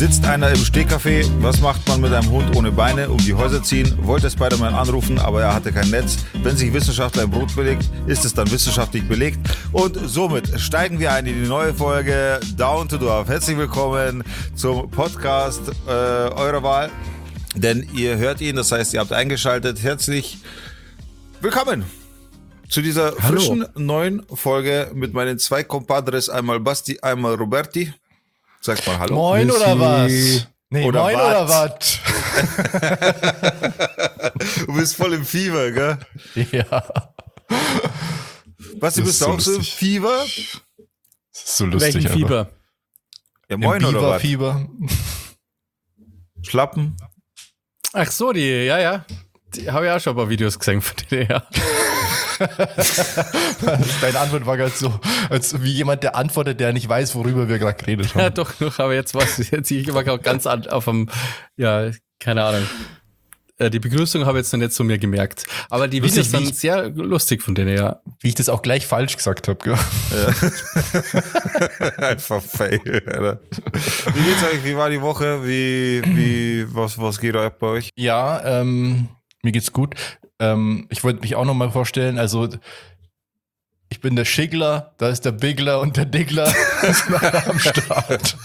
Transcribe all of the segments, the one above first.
Sitzt einer im Stehcafé, was macht man mit einem Hund ohne Beine? Um die Häuser ziehen, wollte Spider-Man anrufen, aber er hatte kein Netz. Wenn sich Wissenschaftler im Brot belegt, ist es dann wissenschaftlich belegt. Und somit steigen wir ein in die neue Folge Down to Dorf. Herzlich willkommen zum Podcast eurer Wahl. Denn ihr hört ihn, das heißt, ihr habt eingeschaltet. Herzlich willkommen zu dieser frischen neuen Folge mit meinen zwei Compadres, einmal Basti, einmal Roberti. Sag mal Hallo. Moin oder was? Nee, oder moin wat? oder was? Du bist voll im Fieber, gell? Ja. Basti, bist du auch so im Fieber? Das ist so lustig. Welchen Fieber? Ja, moin oder was? Fieber. Schlappen? Ach so, die habe ich auch schon ein paar Videos gesehen von denen, ja. Deine Antwort war gerade so, als wie jemand, der antwortet, der nicht weiß, worüber wir gerade geredet haben. Ja, doch, aber jetzt ich war gerade ganz auf dem, ja, keine Ahnung. Die Begrüßung habe ich jetzt noch nicht so mir gemerkt. Aber die Videos sind sehr lustig von denen, ja. Wie ich das auch gleich falsch gesagt habe, gell? Ja. Einfach fail, Alter. Wie geht's euch? Wie war die Woche? Was geht ab bei euch? Ja, mir geht's gut. Ich wollte mich auch nochmal vorstellen, also ich bin der Schiggler, da ist der Bigler und der Diggler ist am Start.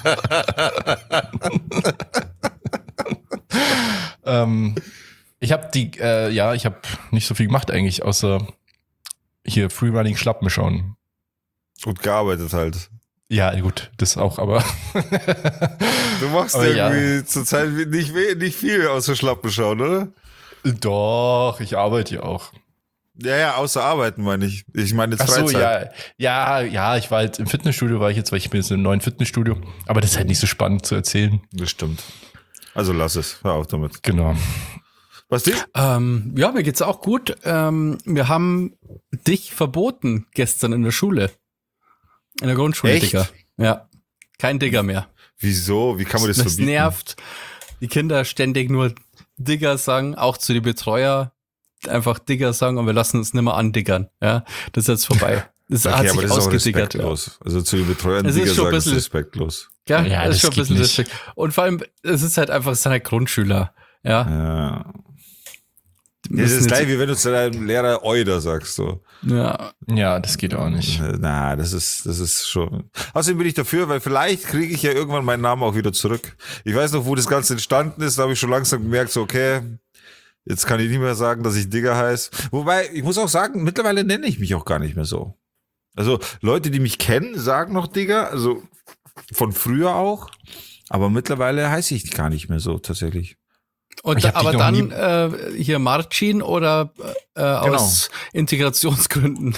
Ich habe nicht so viel gemacht eigentlich, außer hier Freerunning Schlappen schauen. Gut gearbeitet halt. Ja, gut, das auch, aber Du machst aber irgendwie zurzeit nicht viel außer Schlappen schauen, oder? Doch, ich arbeite ja auch. Ja, außer arbeiten meine ich. Ich meine jetzt Ach so, Freizeit. ja, ich war halt im Fitnessstudio, weil ich bin jetzt im neuen Fitnessstudio, aber das ist halt nicht so spannend zu erzählen. Das stimmt. Also lass es, hör auf damit. Genau. Was dir? Ja, mir geht's auch gut. Wir haben dich verboten gestern in der Schule. In der Grundschule, Echt? Digga. Ja. Kein Digger mehr. Wieso? Wie kann man das Das verbieten? nervt. Die Kinder ständig nur Digger sagen, auch zu den Betreuer einfach Digger sagen und wir lassen uns nicht mehr andiggern. Ja, das ist jetzt vorbei. Das hat Okay, sich aber das ist auch ausgediggert. respektlos. Also zu den Betreuern Es ist Digger schon ein sagen, ist bisschen- respektlos. Ja, Ja, das ist das schon ein geht bisschen nicht. lustig. Und vor allem, es ist halt einfach, es sind halt Grundschüler. Ja. Ja. Die Das müssen ist jetzt- gleich, wie wenn du zu deinem Lehrer Euder sagst. So. Ja. Ja, das geht auch nicht. Na, das ist schon. Außerdem bin ich dafür, weil vielleicht kriege ich ja irgendwann meinen Namen auch wieder zurück. Ich weiß noch, wo das Ganze entstanden ist, da habe ich schon langsam gemerkt, so okay, jetzt kann ich nicht mehr sagen, dass ich Digger heiße. Wobei, ich muss auch sagen, mittlerweile nenne ich mich auch gar nicht mehr so. Also Leute, die mich kennen, sagen noch Digger, also von früher auch, aber mittlerweile heiße ich gar nicht mehr so tatsächlich. Und Ich hab aber dich noch dann hier Marcin oder aus Integrationsgründen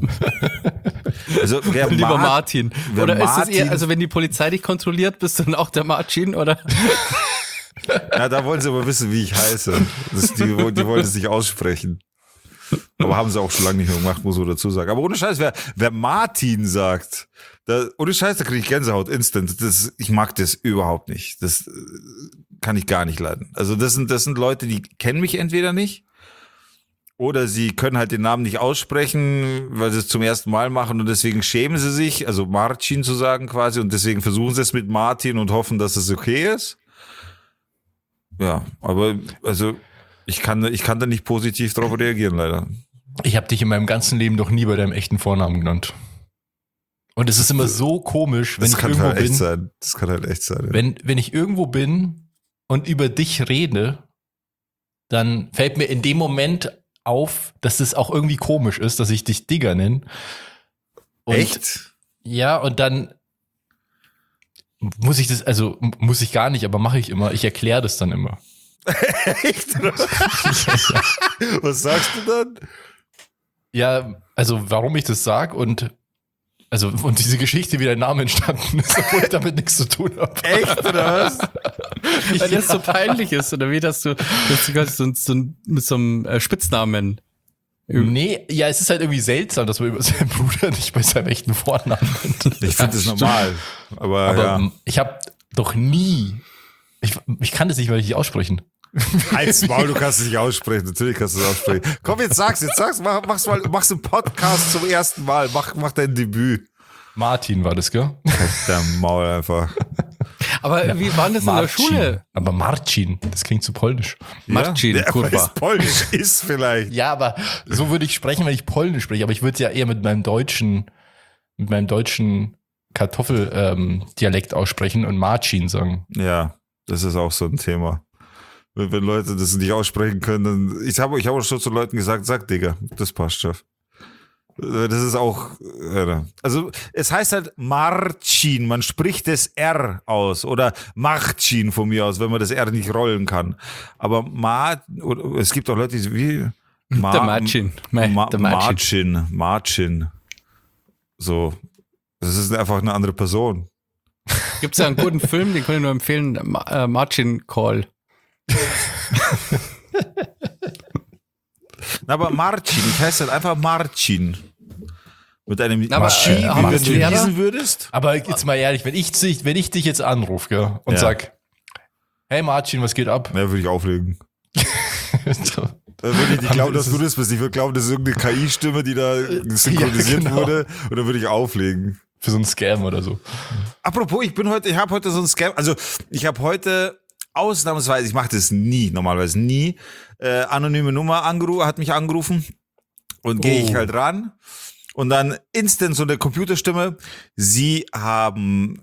Also wer lieber Martin. wer Oder ist es Martin- eher, also wenn die Polizei dich kontrolliert, bist du dann auch der Marcin oder? Ja, da wollen sie aber wissen, wie ich heiße. Die wollen es nicht aussprechen. Aber haben sie auch schon lange nicht mehr gemacht, muss man dazu sagen. Aber ohne Scheiß, wer Martin sagt, ohne Scheiß, da kriege ich Gänsehaut instant. Ich mag das überhaupt nicht. Das kann ich gar nicht leiden. Also das sind Leute, die kennen mich entweder nicht oder sie können halt den Namen nicht aussprechen, weil sie es zum ersten Mal machen und deswegen schämen sie sich, also Marcin zu sagen quasi, und deswegen versuchen sie es mit Martin und hoffen, dass es okay ist. Ja, aber also ich kann da nicht positiv drauf reagieren, leider. Ich habe dich in meinem ganzen Leben noch nie bei deinem echten Vornamen genannt. Und es ist immer so komisch, wenn Das ich kann irgendwo halt echt bin. sein. Das kann halt echt sein. Ja. Wenn ich irgendwo bin und über dich rede, dann fällt mir in dem Moment auf, dass es auch irgendwie komisch ist, dass ich dich Digger nenne. Und Echt? ja, und dann muss ich gar nicht, aber mache ich immer. Ich erkläre das dann immer. Echt? Was sagst du dann? Ja, also warum ich das sag und diese Geschichte, wie dein Name entstanden ist, obwohl ich damit nichts zu tun habe. Echt, oder was? Weil das so peinlich ist, oder wie, dass du mit so einem Spitznamen. Nee, ja, es ist halt irgendwie seltsam, dass man über seinen Bruder nicht bei seinem echten Vornamen nennt. Ich finde das normal. Aber ja. Ich habe doch nie, ich kann das nicht, weil ich nicht aussprechen. Halt's Maul, du kannst es nicht aussprechen. Natürlich kannst du es aussprechen. Komm, jetzt sag's. Mach's im Podcast zum ersten Mal. Mach dein Debüt. Martin war das, gell? Der Maul einfach. Aber wie war das in der Schule? Aber Marcin, das klingt zu polnisch. Marcin, ja, kurwa. weil es polnisch ist vielleicht. Ja, aber so würde ich sprechen, wenn ich polnisch spreche. Aber ich würde es ja eher mit meinem deutschen Kartoffel-Dialekt aussprechen und Marcin sagen. Ja, das ist auch so ein Thema. Wenn Leute das nicht aussprechen können, dann, ich habe auch schon zu Leuten gesagt, sag Digga, das passt schon. Das ist auch, also es heißt halt Marcin, man spricht das R aus oder Marcin von mir aus, wenn man das R nicht rollen kann. Aber es gibt auch Leute, die wie Der Marcin. Der Marcin. So, das ist einfach eine andere Person. Gibt es ja einen guten Film, den kann ich nur empfehlen, Marcin Call. Aber Marcin, ich heiße halt einfach Marcin. Mit einem Aber, Maschinen, haben wenn wir du Lehrer? lesen würdest. Aber jetzt mal ehrlich, wenn ich dich jetzt anrufe, gell, und Ja. sag, hey Marcin, was geht ab? Ja, würde ich auflegen. So. Dann würde ich nicht glauben, dass Das du ist- das bist. Ich würde glauben, das ist irgendeine KI-Stimme, die da synchronisiert genau. wurde. Und dann würde ich auflegen. Für so einen Scam oder so. Apropos, ich habe heute so einen Scam. Also, ich habe heute ausnahmsweise, ich mache das normalerweise nie, anonyme Nummer hat mich angerufen. Und gehe ich halt ran. Und dann instant so eine Computerstimme. Sie haben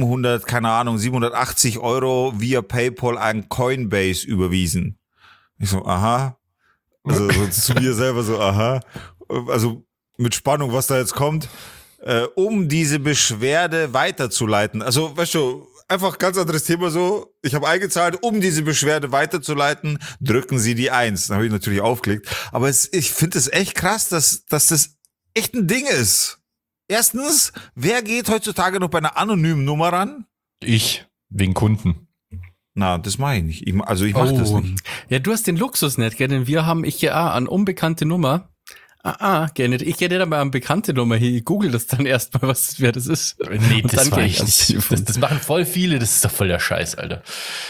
780 € via PayPal an Coinbase überwiesen. Ich so, aha. Also so zu mir selber so, aha. Also mit Spannung, was da jetzt kommt, um diese Beschwerde weiterzuleiten. Also, weißt du, einfach ganz anderes Thema so. Ich habe eingezahlt, um diese Beschwerde weiterzuleiten, drücken Sie die 1. Dann habe ich natürlich aufgelegt. Aber ich finde es echt krass, dass das echt ein Ding ist. Erstens, wer geht heutzutage noch bei einer anonymen Nummer ran? Ich, wegen Kunden. Na, das mache ich nicht. Ich mache das nicht. Ja, du hast den Luxus nicht, gell? Denn wir haben, an unbekannte Nummer. Gell nicht. Ich gehe nicht einmal an bekannte Nummer hier. Ich google das dann erstmal, wer das ist. Nee, Und das dann war geh ich ans nicht. Telefon. Das machen voll viele, das ist doch voll der Scheiß, Alter.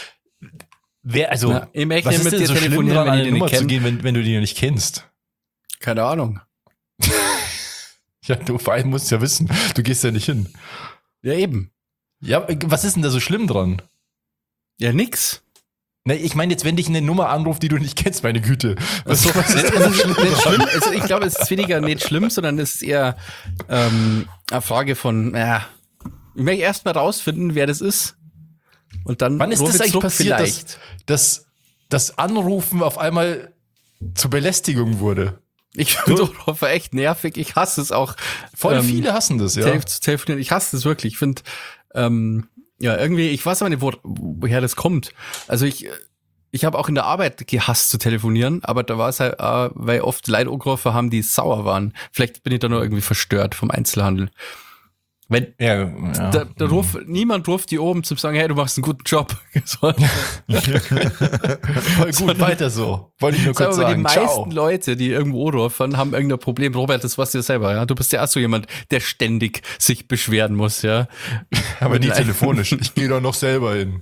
Na, ich möchte was nicht ist mit denn dir so schlimm telefonieren, dran, wenn an ich eine die nicht Nummer zu kenn? gehen, wenn du die nicht kennst? Keine Ahnung. Ja, du vor allem musst ja wissen, du gehst ja nicht hin. Ja, eben. Ja, was ist denn da so schlimm dran? Ja, nix. Ne, ich meine jetzt, wenn dich eine Nummer anruft, die du nicht kennst, meine Güte. Was ist Es ist nicht schlimm. Also ich glaube, es ist weniger nicht schlimm, sondern es ist eher eine Frage von, ich möchte erst mal rausfinden, wer das ist. Und dann Wann ist ruf das ich eigentlich zurück passiert, vielleicht. dass das Anrufen auf einmal zur Belästigung wurde? Ich finde Anrufe echt nervig. Ich hasse es auch. Voll viele hassen das, ja. Zu telefonieren. Ich hasse es wirklich. Ich finde, irgendwie, ich weiß aber nicht, woher das kommt. Also ich habe auch in der Arbeit gehasst zu telefonieren, aber da war es halt, weil oft Leute angerufen haben, die sauer waren. Vielleicht bin ich da nur irgendwie verstört vom Einzelhandel. Wenn niemand ruft die oben zum sagen, hey, du machst einen guten Job. So. Voll gut, weiter so. Wollte ich nur kurz Aber die sagen. meisten Ciao. Leute, die irgendwo rufen, haben irgendein Problem. Robert, das weißt du ja selber, ja. Du bist ja auch so jemand, der ständig sich beschweren muss, ja. Aber nie telefonisch. Ich gehe doch noch selber hin.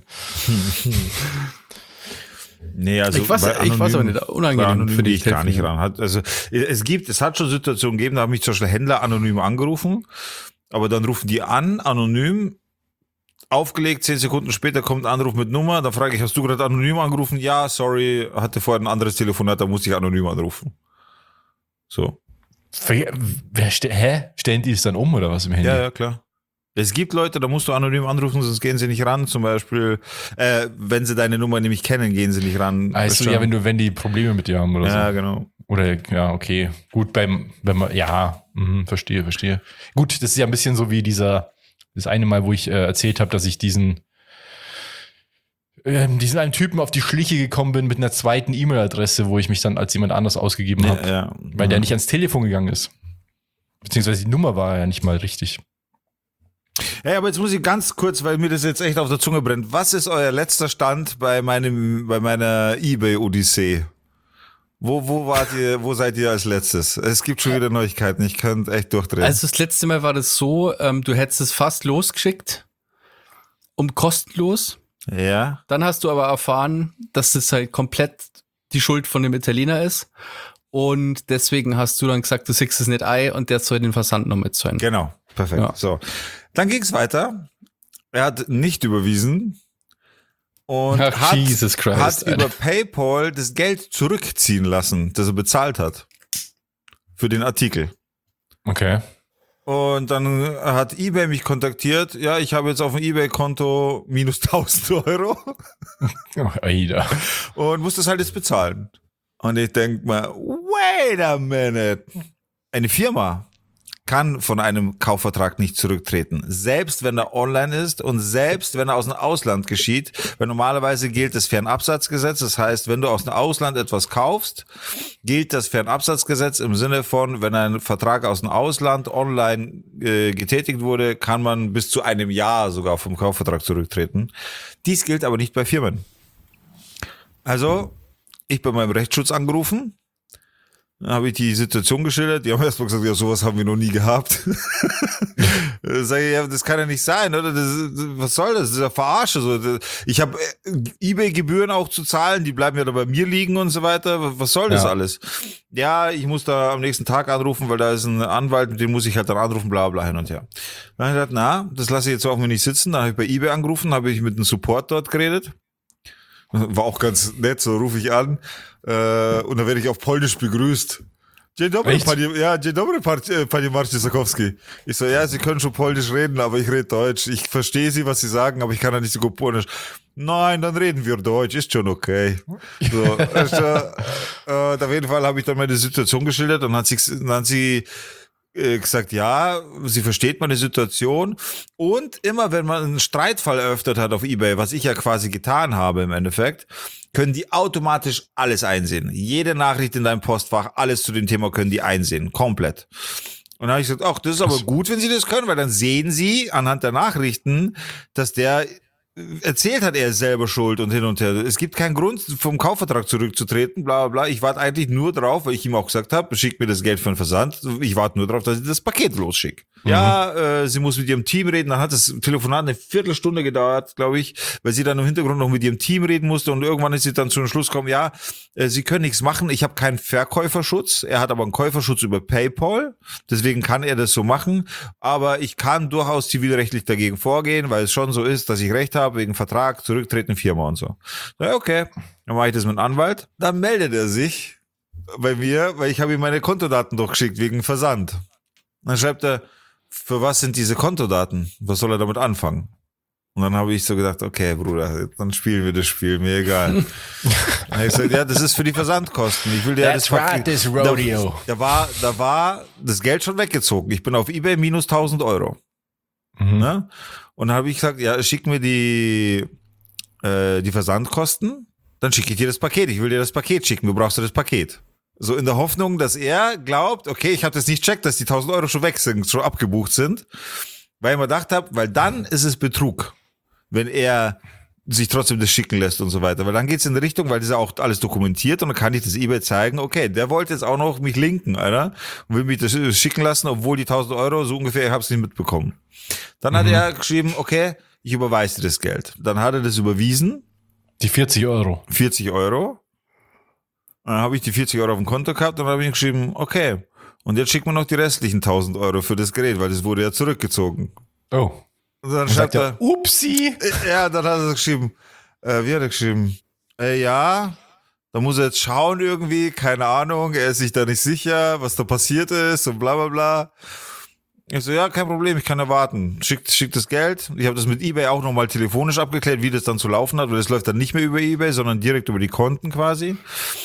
Nee, also Ich weiß aber nicht, unangenehm für die ich gar nicht telefonieren. ran. Also es hat schon Situationen gegeben, da haben mich zum Beispiel Händler anonym angerufen, aber dann rufen die an, anonym, aufgelegt, 10 Sekunden später kommt ein Anruf mit Nummer, dann frage ich, hast du gerade anonym angerufen? Ja, sorry, hatte vorher ein anderes Telefonat, da musste ich anonym anrufen. So. Stellen die es dann um oder was im Handy? Ja, klar. Es gibt Leute, da musst du anonym anrufen, sonst gehen sie nicht ran. Zum Beispiel, wenn sie deine Nummer nämlich kennen, gehen sie nicht ran. Also ja, wenn die Probleme mit dir haben oder Ja, so. genau. Oder ja, okay. Gut, wenn man, ja, verstehe. Gut, das ist ja ein bisschen so wie das eine Mal, wo ich erzählt habe, dass ich diesen einen Typen auf die Schliche gekommen bin mit einer zweiten E-Mail-Adresse, wo ich mich dann als jemand anders ausgegeben habe, Ja. weil der nicht ans Telefon gegangen ist. Beziehungsweise die Nummer war ja nicht mal richtig. Hey, aber jetzt muss ich ganz kurz, weil mir das jetzt echt auf der Zunge brennt. Was ist euer letzter Stand bei meiner eBay-Odyssee? Wo seid ihr als letztes? Es gibt schon wieder Neuigkeiten, ich könnte echt durchdrehen. Also das letzte Mal war das so, du hättest es fast losgeschickt, kostenlos. Ja. Dann hast du aber erfahren, dass das halt komplett die Schuld von dem Italiener ist. Und deswegen hast du dann gesagt, du siehst es nicht ein und der soll den Versand noch mitzahlen. Genau, perfekt. Ja. So, dann ging's weiter. Er hat nicht überwiesen und Ach, Jesus Christ, hat Alter. über PayPal das Geld zurückziehen lassen, das er bezahlt hat. Für den Artikel. Okay. Und dann hat eBay mich kontaktiert. Ja, ich habe jetzt auf dem eBay-Konto minus 1.000 Euro Oh, Aida. und muss das halt jetzt bezahlen. Und ich denke mal, wait a minute. Eine Firma kann von einem Kaufvertrag nicht zurücktreten. Selbst wenn er online ist und selbst wenn er aus dem Ausland geschieht. Weil normalerweise gilt das Fernabsatzgesetz. Das heißt, wenn du aus dem Ausland etwas kaufst, gilt das Fernabsatzgesetz im Sinne von, wenn ein Vertrag aus dem Ausland online getätigt wurde, kann man bis zu einem Jahr sogar vom Kaufvertrag zurücktreten. Dies gilt aber nicht bei Firmen. Also, ich bei meinem Rechtsschutz angerufen. Dann habe ich die Situation geschildert. Die haben erstmal gesagt, ja, sowas haben wir noch nie gehabt. Sag ich, ja, das kann ja nicht sein, oder? Was soll das? Das ist ja Verarsche. So. Ich habe eBay-Gebühren auch zu zahlen, die bleiben ja da bei mir liegen und so weiter. Was soll das alles? Ja, ich muss da am nächsten Tag anrufen, weil da ist ein Anwalt, mit dem muss ich halt dann anrufen, bla bla hin und her. Dann habe ich gedacht, das lasse ich jetzt auf mir nicht sitzen. Dann habe ich bei eBay angerufen, habe ich mit dem Support dort geredet. War auch ganz nett, so rufe ich an und dann werde ich auf Polnisch begrüßt. Dzień dobry, panie Marcin-Sakowski. Ich so, ja, Sie können schon Polnisch reden, aber ich rede Deutsch. Ich verstehe Sie, was Sie sagen, aber ich kann ja nicht so gut Polnisch. Nein, dann reden wir Deutsch, ist schon okay. So, auf jeden Fall habe ich dann meine Situation geschildert und dann hat sie gesagt, ja, sie versteht meine Situation und immer wenn man einen Streitfall eröffnet hat auf eBay, was ich ja quasi getan habe im Endeffekt, können die automatisch alles einsehen. Jede Nachricht in deinem Postfach, alles zu dem Thema können die einsehen, komplett. Und dann habe ich gesagt, ach, das ist aber gut, wenn sie das können, weil dann sehen sie anhand der Nachrichten, dass der erzählt hat, er ist selber schuld und hin und her. Es gibt keinen Grund, vom Kaufvertrag zurückzutreten, bla bla bla. Ich warte eigentlich nur drauf, weil ich ihm auch gesagt habe, schickt mir das Geld für den Versand. Ich warte nur drauf, dass ich das Paket losschicke. Ja, sie muss mit ihrem Team reden. Dann hat das Telefonat eine Viertelstunde gedauert, glaube ich, weil sie dann im Hintergrund noch mit ihrem Team reden musste und irgendwann ist sie dann zu einem Schluss gekommen, ja, sie können nichts machen. Ich habe keinen Verkäuferschutz. Er hat aber einen Käuferschutz über PayPal. Deswegen kann er das so machen. Aber ich kann durchaus zivilrechtlich dagegen vorgehen, weil es schon so ist, dass ich Recht habe, wegen Vertrag, zurücktreten, Firma und so. Ja, okay. Dann mache ich das mit dem Anwalt. Dann meldet er sich bei mir, weil ich habe ihm meine Kontodaten durchgeschickt wegen Versand. Dann schreibt er, für was sind diese Kontodaten? Was soll er damit anfangen? Und dann habe ich so gedacht, okay, Bruder, dann spielen wir das Spiel, mir egal. Dann habe ich gesagt, ja, das ist für die Versandkosten. Ich will dir That's right, this rodeo. Da war das Geld schon weggezogen. Ich bin auf eBay minus 1.000 Euro. Ne? Und dann habe ich gesagt, ja, schick mir die Versandkosten, dann schicke ich dir das Paket. Ich will dir das Paket schicken, du brauchst das Paket. So in der Hoffnung, dass er glaubt, okay, ich habe das nicht checkt, dass die 1.000 Euro schon weg sind, schon abgebucht sind. Weil ich mir gedacht habe, weil dann ist es Betrug, wenn er sich trotzdem das schicken lässt und so weiter. Weil dann geht's in die Richtung, weil das ja auch alles dokumentiert und dann kann ich das eBay zeigen, okay, der wollte jetzt auch noch mich linken, Alter, und will mich das schicken lassen, obwohl die 1.000 Euro so ungefähr, ich habe es nicht mitbekommen. Dann hat er geschrieben, okay, ich überweise dir das Geld. Dann hat er das überwiesen. Die 40 Euro. 40 Euro. Dann habe ich die 40 Euro auf dem Konto gehabt und dann habe ich ihm geschrieben, okay, und jetzt schickt man noch die restlichen 1.000 Euro für das Gerät, weil das wurde ja zurückgezogen. Oh. Und dann schreibt er, upsi. ja, dann hat er geschrieben, wie hat er geschrieben? Ja, da muss er jetzt schauen irgendwie, keine Ahnung, er ist sich da nicht sicher, was da passiert ist und bla bla bla. Ich so, ja, kein Problem, ich kann ja warten. Schick das Geld. Ich habe das mit eBay auch nochmal telefonisch abgeklärt, wie das dann zu laufen hat, weil das läuft dann nicht mehr über eBay, sondern direkt über die Konten quasi.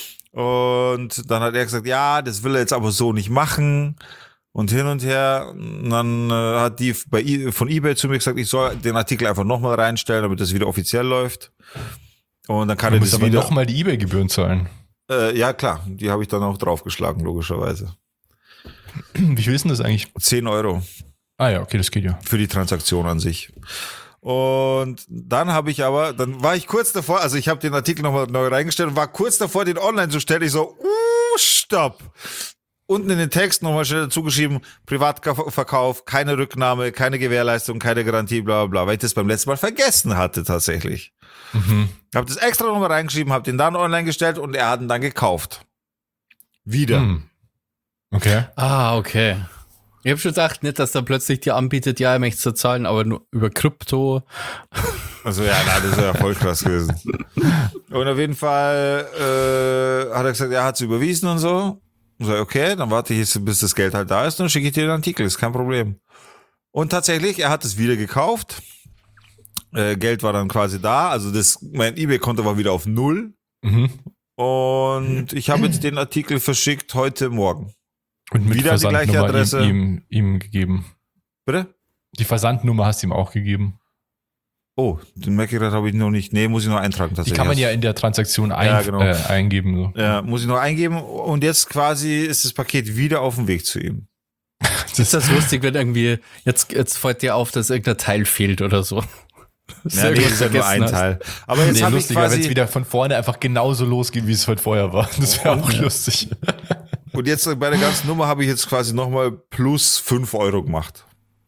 Und dann hat er gesagt, ja, das will er jetzt aber so nicht machen und hin und her. Und dann hat die von eBay zu mir gesagt, ich soll den Artikel einfach nochmal reinstellen, damit das wieder offiziell läuft. Und dann kann er das aber wieder nochmal die eBay-Gebühren zahlen. Ja, klar, die habe ich dann auch draufgeschlagen, logischerweise. Wie viel ist denn das eigentlich? 10 Euro. Ah ja, okay, das geht ja. Für die Transaktion an sich. Und dann war ich kurz davor, also ich habe den Artikel nochmal neu reingestellt und war kurz davor, den online zu stellen. Ich so, stopp. Unten in den Text nochmal schnell dazu geschrieben, Privatverkauf, keine Rücknahme, keine Gewährleistung, keine Garantie, bla bla bla, weil ich das beim letzten Mal vergessen hatte tatsächlich. Habe das extra nochmal reingeschrieben, habe den dann online gestellt und er hat ihn dann gekauft. Wieder. Okay. Ah, okay. Ich habe schon gedacht, nicht, dass da plötzlich dir anbietet, ja, er möchte es zahlen, aber nur über Krypto. Also ja, nein, das wäre ja voll krass gewesen. Und auf jeden Fall hat er gesagt, er hat es überwiesen und so. Und so, okay, dann warte ich jetzt, bis das Geld halt da ist, und dann schicke ich dir den Artikel, ist kein Problem. Und tatsächlich, er hat es wieder gekauft. Geld war dann quasi da, also mein eBay-Konto war wieder auf 0. Mhm. Und ich habe jetzt den Artikel verschickt heute Morgen. Und mit Wieder die gleiche Versandnummer Adresse. ihm gegeben. Bitte? Die Versandnummer hast du ihm auch gegeben. Oh, den Merkgerät habe ich noch nicht. Nee, muss ich noch eintragen Die tatsächlich. kann man ja in der Transaktion genau. eingeben. So. Ja, muss ich noch eingeben. Und jetzt quasi ist das Paket wieder auf dem Weg zu ihm. Ist das lustig, wenn irgendwie, jetzt fällt dir auf, dass irgendein Teil fehlt oder so. Ja, nee, das ist ja nur ein Teil. Aber jetzt habe ich lustiger, wenn es quasi... wieder von vorne einfach genauso losgeht, wie es heute vorher war. Das wäre auch lustig. Und jetzt bei der ganzen Nummer habe ich jetzt quasi nochmal plus 5 Euro gemacht.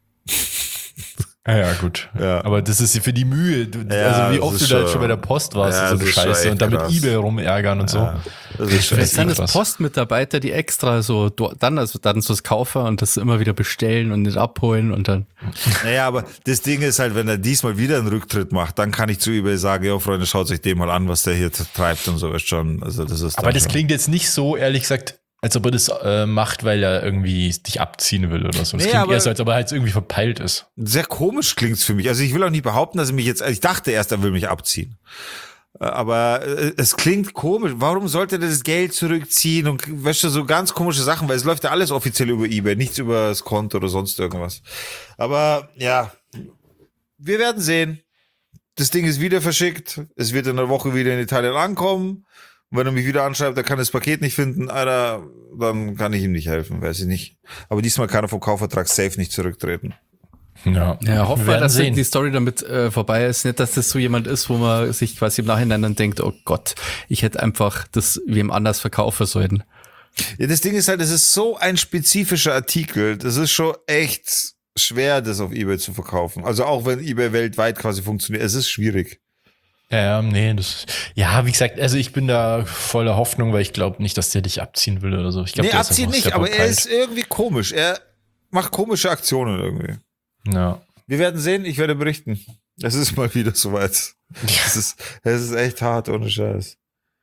Ja, gut. Ja. Aber das ist für die Mühe. Ja, Also wie das oft ist du da schon- schon bei der Post warst, Ja, so das eine ist schon Scheiße. echt Und dann mit krass. eBay rumärgern und so. Ja, das ist schon Das Jetzt sind es krass. Postmitarbeiter, die extra so dann so das kaufen und das immer wieder bestellen und nicht abholen und dann. Naja, aber das Ding ist halt, wenn er diesmal wieder einen Rücktritt macht, dann kann ich zu eBay sagen, ja Freunde, schaut euch den mal an, was der hier treibt und so, ist schon, also das ist Aber dann das schon. klingt jetzt nicht so, ehrlich gesagt, als ob er das macht, weil er irgendwie dich abziehen will oder so. Das Nee, klingt aber- eher so, als ob er halt irgendwie verpeilt ist. Sehr komisch klingt's für mich. Also ich will auch nicht behaupten, dass er mich jetzt, ich dachte erst, er will mich abziehen. Aber es klingt komisch. Warum sollte er das Geld zurückziehen und weißt du, so ganz komische Sachen, weil es läuft ja alles offiziell über eBay, nichts über das Konto oder sonst irgendwas. Aber ja, wir werden sehen. Das Ding ist wieder verschickt. Es wird in einer Woche wieder in Italien ankommen. Und wenn er mich wieder anschreibt, er kann das Paket nicht finden, Alter, dann kann ich ihm nicht helfen, weiß ich nicht. Aber diesmal kann er vom Kaufvertrag safe nicht zurücktreten. Ja, Ja, hoffen wir, werden dass sehen. die Story damit vorbei ist. Nicht, dass das so jemand ist, wo man sich quasi im Nachhinein dann denkt, oh Gott, ich hätte einfach das wem anders verkaufen sollen. Ja, das Ding ist halt, es ist so ein spezifischer Artikel, das ist schon echt schwer, das auf eBay zu verkaufen. Also auch wenn eBay weltweit quasi funktioniert, es ist schwierig. Ja, nee, wie gesagt, also ich bin da voller Hoffnung, weil ich glaube nicht, dass der dich abziehen will oder so. Ich glaub, Nee, der ist abziehen einfach nicht, sehr aber er verpeilt. ist irgendwie komisch. Er macht komische Aktionen irgendwie. Ja. Wir werden sehen, ich werde berichten. Es ist mal wieder soweit. Es ist echt hart, ohne Scheiß.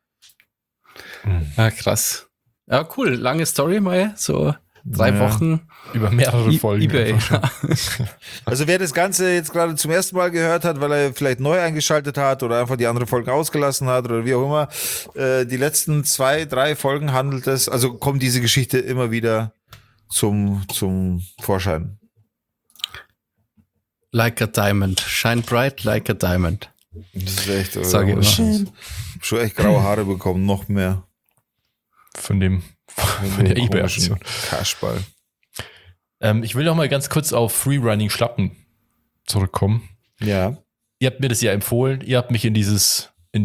Ja, krass. Ja, cool. Lange Story mal. So 3 Ja. Wochen. Über mehrere Folgen. eBay. einfach schon. Also wer das Ganze jetzt gerade zum ersten Mal gehört hat, weil er vielleicht neu eingeschaltet hat oder einfach die andere Folgen ausgelassen hat oder wie auch immer, die letzten 2, 3 Folgen handelt es, also kommt diese Geschichte immer wieder zum Vorschein. Like a diamond. Shine bright like a diamond. Das ist echt, Sag ich immer. schon echt graue Haare bekommen, noch mehr. Von der eBay-Aktion. Cashball. Ich will noch mal ganz kurz auf Freerunning Schlappen zurückkommen. Ja. Ihr habt mir das ja empfohlen. Ihr habt mich in dieses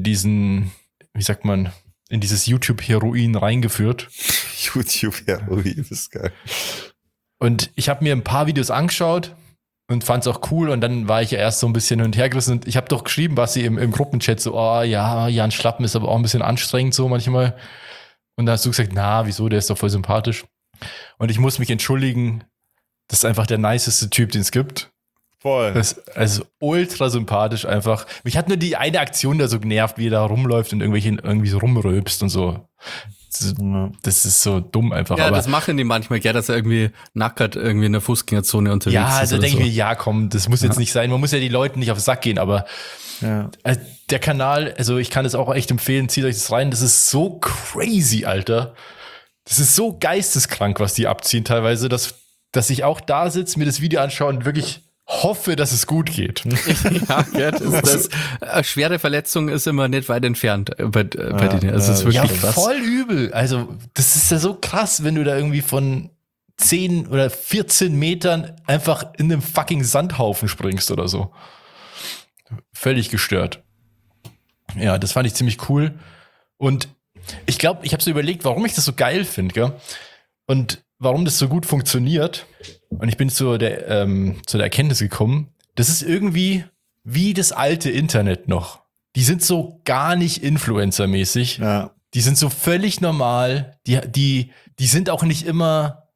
YouTube-Heroin reingeführt. YouTube-Heroin, das ist geil. Und ich habe mir ein paar Videos angeschaut und fand es auch cool. Und dann war ich ja erst so ein bisschen hin und her gerissen. Und ich habe doch geschrieben, was sie im Gruppenchat so, oh ja, Jan Schlappen ist aber auch ein bisschen anstrengend so manchmal. Und da hast du gesagt, na, wieso, der ist doch voll sympathisch. Und ich muss mich entschuldigen, das ist einfach der niceste Typ, den es gibt. Voll. Das ist also ultra sympathisch einfach. Mich hat nur die eine Aktion da so genervt, wie er da rumläuft und irgendwie so rumröpst und so. Das ist so dumm einfach. Ja, aber das machen die manchmal, gell, dass er irgendwie nackert irgendwie in der Fußgängerzone unterwegs ja, ist. da oder denke so. ich mir, ja, komm, das muss jetzt nicht sein. Man muss ja die Leuten nicht auf den Sack gehen, aber Ja. der Kanal, also ich kann es auch echt empfehlen, zieht euch das rein. Das ist so crazy, Alter. Das ist so geisteskrank, was die abziehen teilweise, dass ich auch da sitze, mir das Video anschaue und wirklich hoffe, dass es gut geht. Ja, gell, eine schwere Verletzung ist immer nicht weit entfernt bei denen. Also es ist Ja, wirklich krass. voll übel. Also das ist ja so krass, wenn du da irgendwie von 10 oder 14 Metern einfach in einem fucking Sandhaufen springst oder so. Völlig gestört. Ja, das fand ich ziemlich cool. Und ich glaube, ich habe so überlegt, warum ich das so geil finde, gell? Und warum das so gut funktioniert. Und ich bin zu der Erkenntnis gekommen, das ist irgendwie wie das alte Internet noch. Die sind so gar nicht influencermäßig. Ja. Die sind so völlig normal. Die sind auch nicht immer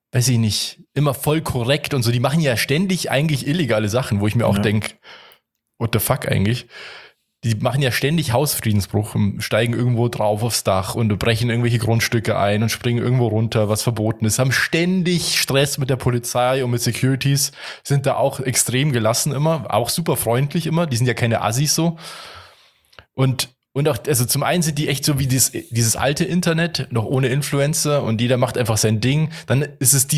weiß ich nicht, immer voll korrekt und so. Die machen ja ständig eigentlich illegale Sachen, wo ich mir auch denke, what the fuck eigentlich? Die machen ja ständig Hausfriedensbruch, steigen irgendwo drauf aufs Dach und brechen irgendwelche Grundstücke ein und springen irgendwo runter, was verboten ist, haben ständig Stress mit der Polizei und mit Securities, sind da auch extrem gelassen immer, auch super freundlich immer, die sind ja keine Assis so. Und auch, also zum einen sind die echt so wie dieses alte Internet, noch ohne Influencer und jeder macht einfach sein Ding. Dann ist es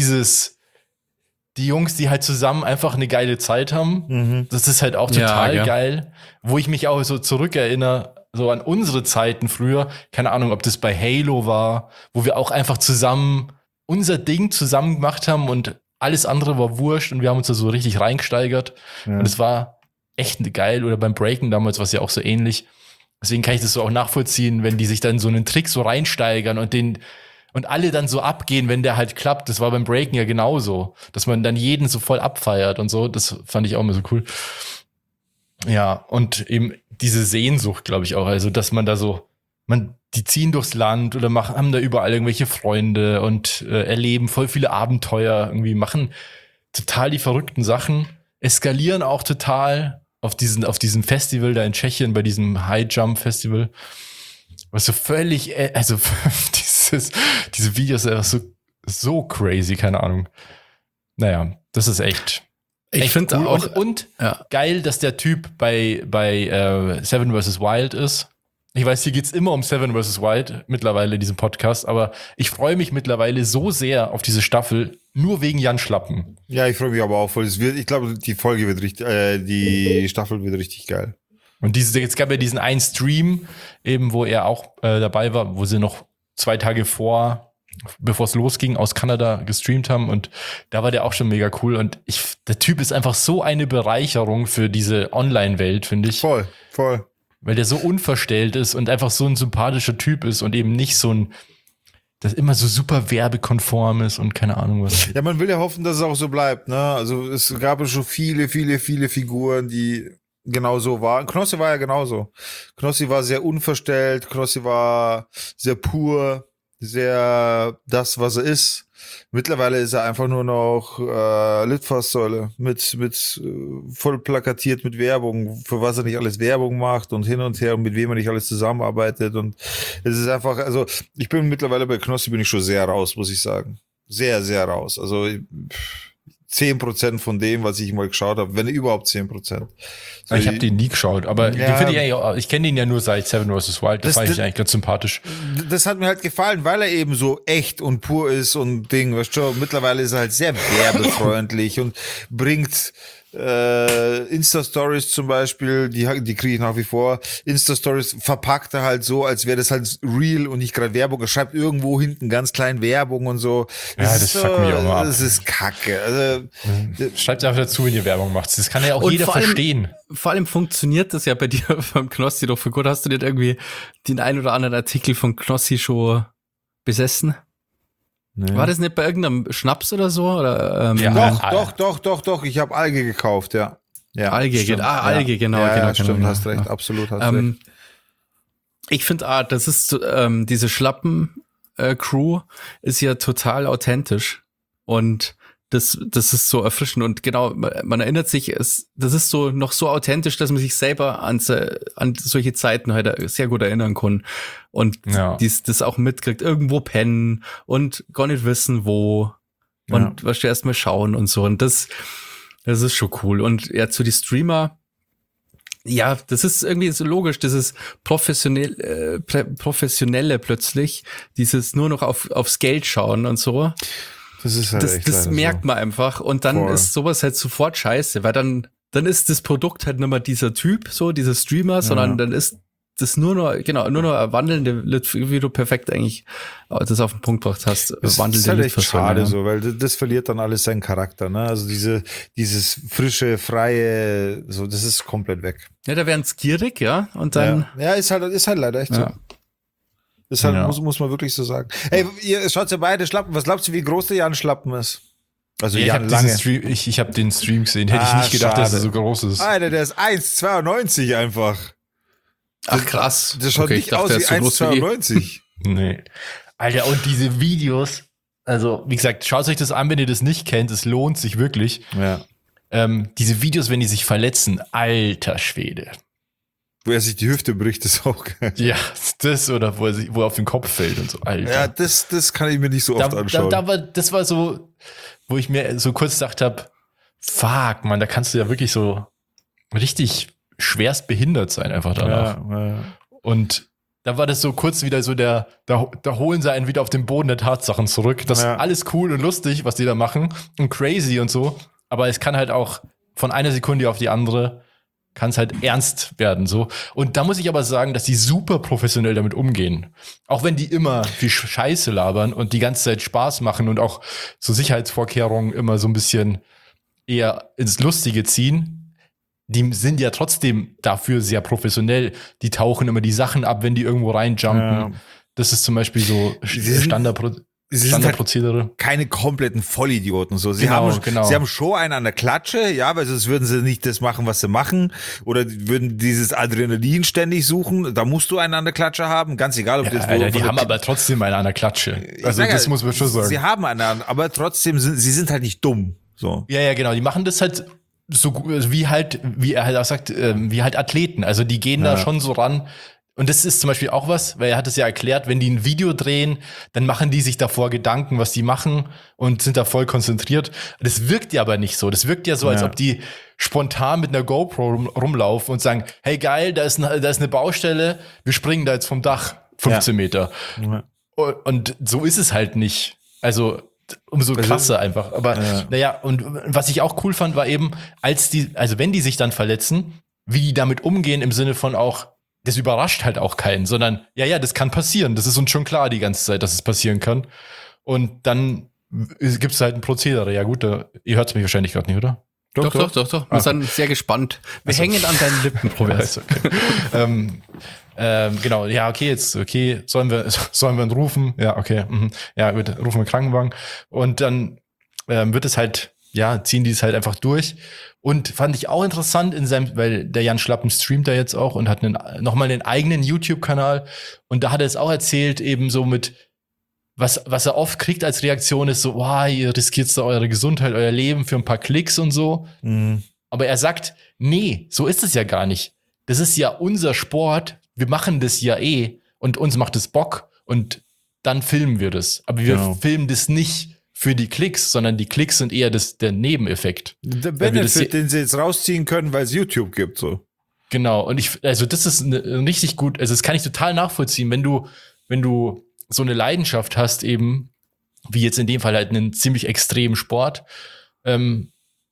die Jungs, die halt zusammen einfach eine geile Zeit haben. Das ist halt auch total geil. Wo ich mich auch so zurückerinnere, so an unsere Zeiten früher, keine Ahnung, ob das bei Halo war, wo wir auch einfach zusammen unser Ding zusammen gemacht haben und alles andere war wurscht und wir haben uns da so richtig reingesteigert. Ja. Und es war echt geil. Oder beim Breaken damals war es ja auch so ähnlich. Deswegen kann ich das so auch nachvollziehen, wenn die sich dann so einen Trick so reinsteigern und alle dann so abgehen, wenn der halt klappt. Das war beim Breaken ja genauso, dass man dann jeden so voll abfeiert und so. Das fand ich auch immer so cool. Ja, und eben diese Sehnsucht, glaube ich auch. Also, dass man da so, die ziehen durchs Land oder haben da überall irgendwelche Freunde und erleben voll viele Abenteuer, irgendwie machen total die verrückten Sachen, eskalieren auch total auf diesem Festival da in Tschechien, bei diesem High Jump Festival. Was so völlig, also diese Videos sind einfach so crazy, keine Ahnung. Naja, das ist echt. Ich finde cool. auch und geil, dass der Typ bei Seven vs. Wild ist. Ich weiß, hier geht's immer um Seven vs. Wild mittlerweile in diesem Podcast, aber ich freue mich mittlerweile so sehr auf diese Staffel, nur wegen Jan Schlappen. Ja, ich freue mich aber auch voll. Ich glaube, die Staffel wird richtig geil. Und jetzt gab ja diesen einen Stream, eben, wo er auch dabei war, wo sie noch 2 Tage bevor es losging, aus Kanada gestreamt haben. Und da war der auch schon mega cool. Und der Typ ist einfach so eine Bereicherung für diese Online-Welt, finde ich. Voll. Weil der so unverstellt ist und einfach so ein sympathischer Typ ist und eben nicht so das immer so super werbekonform ist und keine Ahnung was. Ja, man will ja hoffen, dass es auch so bleibt, ne? Also es gab ja schon viele Figuren, die genau so waren. Knossi war ja genauso. Knossi war sehr unverstellt, Knossi war sehr pur, sehr das, was er ist. Mittlerweile ist er einfach nur noch Litfaßsäule mit voll plakatiert mit Werbung, für was er nicht alles Werbung macht und hin und her und mit wem er nicht alles zusammenarbeitet. Und es ist einfach, also ich bin mittlerweile bei Knossi bin ich schon sehr raus, muss ich sagen. Sehr, sehr raus. Also 10% von dem, was ich mal geschaut habe, wenn überhaupt 10%. So, ich habe den nie geschaut, aber ich kenne ihn ja nur seit Seven vs. Wild, das fand ich eigentlich ganz sympathisch. Das hat mir halt gefallen, weil er eben so echt und pur ist und Ding, weißt du, mittlerweile ist er halt sehr werbefreundlich und bringt Insta-Stories zum Beispiel, die kriege ich nach wie vor. Insta-Stories verpackt er halt so, als wäre das halt real und nicht gerade Werbung. Er schreibt irgendwo hinten ganz klein Werbung und so. Das fuckt mich auch mal ab. Das ist Kacke. Also, schreibt einfach dazu, wenn ihr Werbung macht. Das kann ja auch jeder verstehen. Vor allem funktioniert das ja bei dir beim Knossi doch für gut. Hast du nicht irgendwie den ein oder anderen Artikel von Knossi schon besessen? Nee. War das nicht bei irgendeinem Schnaps oder so? Oder, Doch. Ich habe Alge gekauft, ja. Alge, genau. Stimmt, hast recht, absolut hast recht. Ich finde, das ist diese Schlappen-Crew ist ja total authentisch und das ist so erfrischend und genau, man erinnert sich, das ist so noch so authentisch, dass man sich selber an solche Zeiten heute sehr gut erinnern kann und das auch mitkriegt, irgendwo pennen und gar nicht wissen, wo und was erst mal schauen und so und das ist schon cool und ja, zu die Streamer, ja, das ist irgendwie so logisch, dieses professionelle plötzlich, dieses nur noch aufs Geld schauen und so. Das ist halt das merkt man einfach und dann ist sowas halt sofort scheiße, weil dann ist das Produkt halt nicht mehr dieser Typ, so dieser Streamer, sondern dann ist das nur noch eine wandelnde, wie du perfekt eigentlich das auf den Punkt gebracht hast, wandelnde ist halt echt schade so, weil das verliert dann alles seinen Charakter, ne? Also dieses frische, freie, so, das ist komplett weg. Ja, da werden es gierig, ja, und dann. Ja, ist halt leider echt so. Das halt, muss man wirklich so sagen. Hey, ihr schaut ja beide Schlappen. Was glaubst du, wie groß der Jan Schlappen ist? Also Jan Lange. Ich habe den Stream gesehen. Hätte ich nicht gedacht, dass er so groß ist. Alter, der ist 1,92 einfach. Ach krass. Das schaut nicht aus wie 1,92. Nee. Alter, und diese Videos, Also, wie gesagt, schaut euch das an, wenn ihr das nicht kennt. Es lohnt sich wirklich. Ja. Diese Videos, wenn die sich verletzen, alter Schwede. Wo er sich die Hüfte bricht, ist auch geil. Ja, das oder wo er auf den Kopf fällt und so, Alter. Ja, das kann ich mir nicht so oft anschauen. Das war so, wo ich mir so kurz gedacht habe, fuck, man, da kannst du ja wirklich so richtig schwerst behindert sein einfach danach. Ja. Und da war das so kurz wieder so da holen sie einen wieder auf den Boden der Tatsachen zurück. Das ist alles cool und lustig, was die da machen und crazy und so. Aber es kann halt auch von einer Sekunde auf die andere kann es halt ernst werden, so. Und da muss ich aber sagen, dass die super professionell damit umgehen. Auch wenn die immer viel Scheiße labern und die ganze Zeit Spaß machen und auch so Sicherheitsvorkehrungen immer so ein bisschen eher ins Lustige ziehen. Die sind ja trotzdem dafür sehr professionell. Die tauchen immer die Sachen ab, wenn die irgendwo reinjumpen. Ja. Das ist zum Beispiel so Standardprozedere. Halt keine kompletten Vollidioten. So. Sie haben schon einen an der Klatsche, ja, weil sonst würden sie nicht das machen, was sie machen. Oder würden dieses Adrenalin ständig suchen. Da musst du einen an der Klatsche haben, ganz egal, ob das Alter, die haben aber trotzdem einen an der Klatsche. Also das muss man schon sagen. Sie haben einen, aber trotzdem sie sind halt nicht dumm. So. Ja, genau. Die machen das halt so wie er halt auch sagt, wie halt Athleten. Also die gehen da schon so ran. Und das ist zum Beispiel auch was, weil er hat es ja erklärt, wenn die ein Video drehen, dann machen die sich davor Gedanken, was die machen und sind da voll konzentriert. Das wirkt ja aber nicht so. Das wirkt ja so, als ob die spontan mit einer GoPro rumlaufen und sagen, hey geil, da ist eine Baustelle, wir springen da jetzt vom Dach 15 Meter. Ja. Und so ist es halt nicht. Also umso krasser einfach. Aber naja, und was ich auch cool fand, war eben, wenn die sich dann verletzen, wie die damit umgehen im Sinne von auch, das überrascht halt auch keinen, sondern das kann passieren. Das ist uns schon klar die ganze Zeit, dass es passieren kann. Und dann gibt es halt ein Prozedere. Ja gut, ihr hört es mich wahrscheinlich gerade nicht, oder? Doch. Wir sind sehr gespannt. Wir hängen an deinen Lippen, Provers. Okay. Genau, ja, okay, sollen wir ihn rufen? Ja, okay. Ja, gut, rufen wir Krankenwagen. Und dann wird es halt, ziehen die es halt einfach durch. Und fand ich auch interessant weil der Jan Schlappen streamt da jetzt auch und hat nochmal einen eigenen YouTube-Kanal. Und da hat er es auch erzählt, eben so mit, was er oft kriegt als Reaktion ist so, ihr riskiert da eure Gesundheit, euer Leben für ein paar Klicks und so. Mhm. Aber er sagt, nee, so ist es ja gar nicht. Das ist ja unser Sport. Wir machen das ja und uns macht es Bock und dann filmen wir das. Aber wir filmen das nicht für die Klicks, sondern die Klicks sind eher der Nebeneffekt. Der Benefit, den sie jetzt rausziehen können, weil es YouTube gibt, so. Genau. Und das ist richtig gut, also das kann ich total nachvollziehen, wenn du so eine Leidenschaft hast, eben, wie jetzt in dem Fall halt einen ziemlich extremen Sport, dann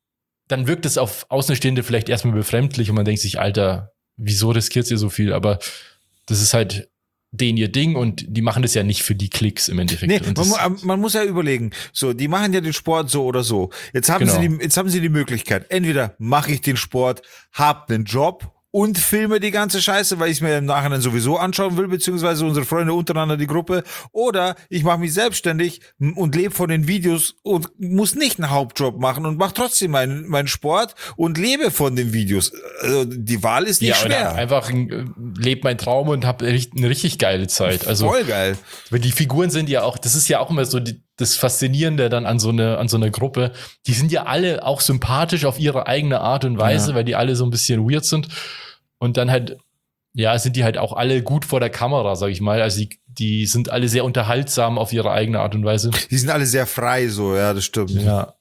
wirkt es auf Außenstehende vielleicht erstmal befremdlich und man denkt sich, Alter, wieso riskiert ihr so viel? Aber das ist halt ihr Ding und die machen das ja nicht für die Klicks im Endeffekt. Nee, man muss ja überlegen, so, die machen ja den Sport so oder so. Jetzt haben sie die Möglichkeit, entweder mache ich den Sport, hab einen Job und filme die ganze Scheiße, weil ich es mir im Nachhinein sowieso anschauen will, beziehungsweise unsere Freunde untereinander, die Gruppe. Oder ich mache mich selbstständig und lebe von den Videos und muss nicht einen Hauptjob machen und mache trotzdem meinen Sport und lebe von den Videos. Also die Wahl ist nicht schwer. Einfach lebe meinen Traum und habe eine richtig geile Zeit. Also, voll geil. Weil die Figuren sind ja auch, das ist ja auch immer so das Faszinierende dann an so einer Gruppe. Die sind ja alle auch sympathisch auf ihre eigene Art und Weise, weil die alle so ein bisschen weird sind. Und dann halt, sind die halt auch alle gut vor der Kamera, sag ich mal. Also die sind alle sehr unterhaltsam auf ihre eigene Art und Weise. Die sind alle sehr frei so, ja, das stimmt. Ja.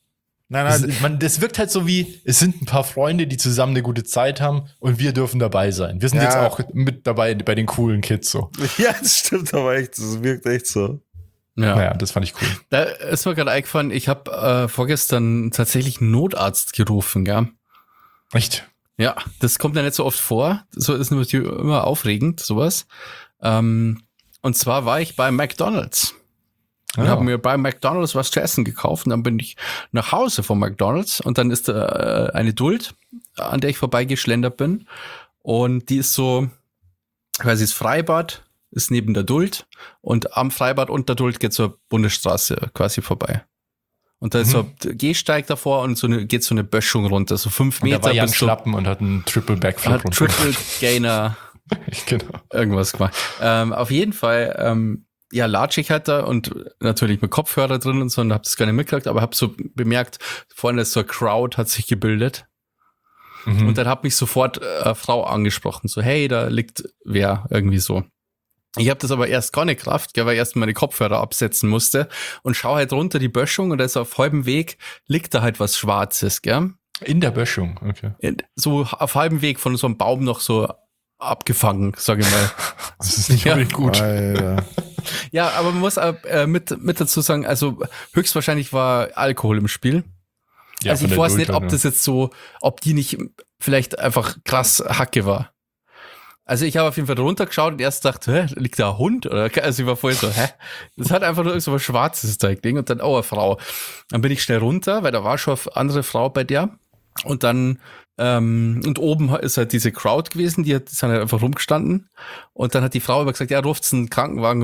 Nein. Das wirkt halt so wie, es sind ein paar Freunde, die zusammen eine gute Zeit haben und wir dürfen dabei sein. Wir sind jetzt auch mit dabei bei den coolen Kids so. Ja, das stimmt aber echt, das wirkt echt so. Ja. Naja, das fand ich cool. Da ist mir gerade eingefallen, ich habe vorgestern tatsächlich einen Notarzt gerufen, gell? Echt? Ja, das kommt ja nicht so oft vor. So ist natürlich immer aufregend, sowas. Und zwar war ich bei McDonald's. Ich habe mir bei McDonald's was zu essen gekauft und dann bin ich nach Hause von McDonald's und dann ist eine Duld, an der ich vorbeigeschlendert bin. Und die ist so, quasi das Freibad ist neben der Duld und am Freibad und der Duld geht zur Bundesstraße quasi vorbei. Und da ist so ein Gehsteig davor und geht so eine Böschung runter, so 5 Meter. Da war Jan Schlappen und hat einen Triple Backflip runter. Triple Gainer. Genau. Irgendwas gemacht. Auf jeden Fall ja, latsche ich halt da und natürlich mit Kopfhörer drin und so und hab das gar nicht mitgekriegt, aber hab so bemerkt, vorne ist so eine Crowd, hat sich gebildet. Und dann hat mich sofort eine Frau angesprochen, so, hey, da liegt wer, irgendwie so. Ich habe das aber erst gar nicht gerafft, weil ich erst meine Kopfhörer absetzen musste und schaue halt runter die Böschung und da ist auf halbem Weg, liegt da halt was Schwarzes, gell? In der Böschung, okay. So auf halbem Weg von so einem Baum noch so abgefangen, sage ich mal. Das ist nicht unbedingt gut. Alter. Ja, aber man muss mit dazu sagen, also höchstwahrscheinlich war Alkohol im Spiel. Ja, also von ich der weiß nicht, Duld ob dann, das jetzt so, ob die nicht vielleicht einfach krass Hacke war. Also ich habe auf jeden Fall runtergeschaut und erst dachte, hä, liegt da ein Hund? Oder, also ich war vorher so, hä? Das hat einfach nur so was Schwarzes da Ding und dann, oh, eine Frau. Dann bin ich schnell runter, weil da war schon eine andere Frau bei der. Und dann, und oben ist halt diese Crowd gewesen, die sind halt einfach rumgestanden. Und dann hat die Frau immer gesagt, ja, ruft's einen Krankenwagen.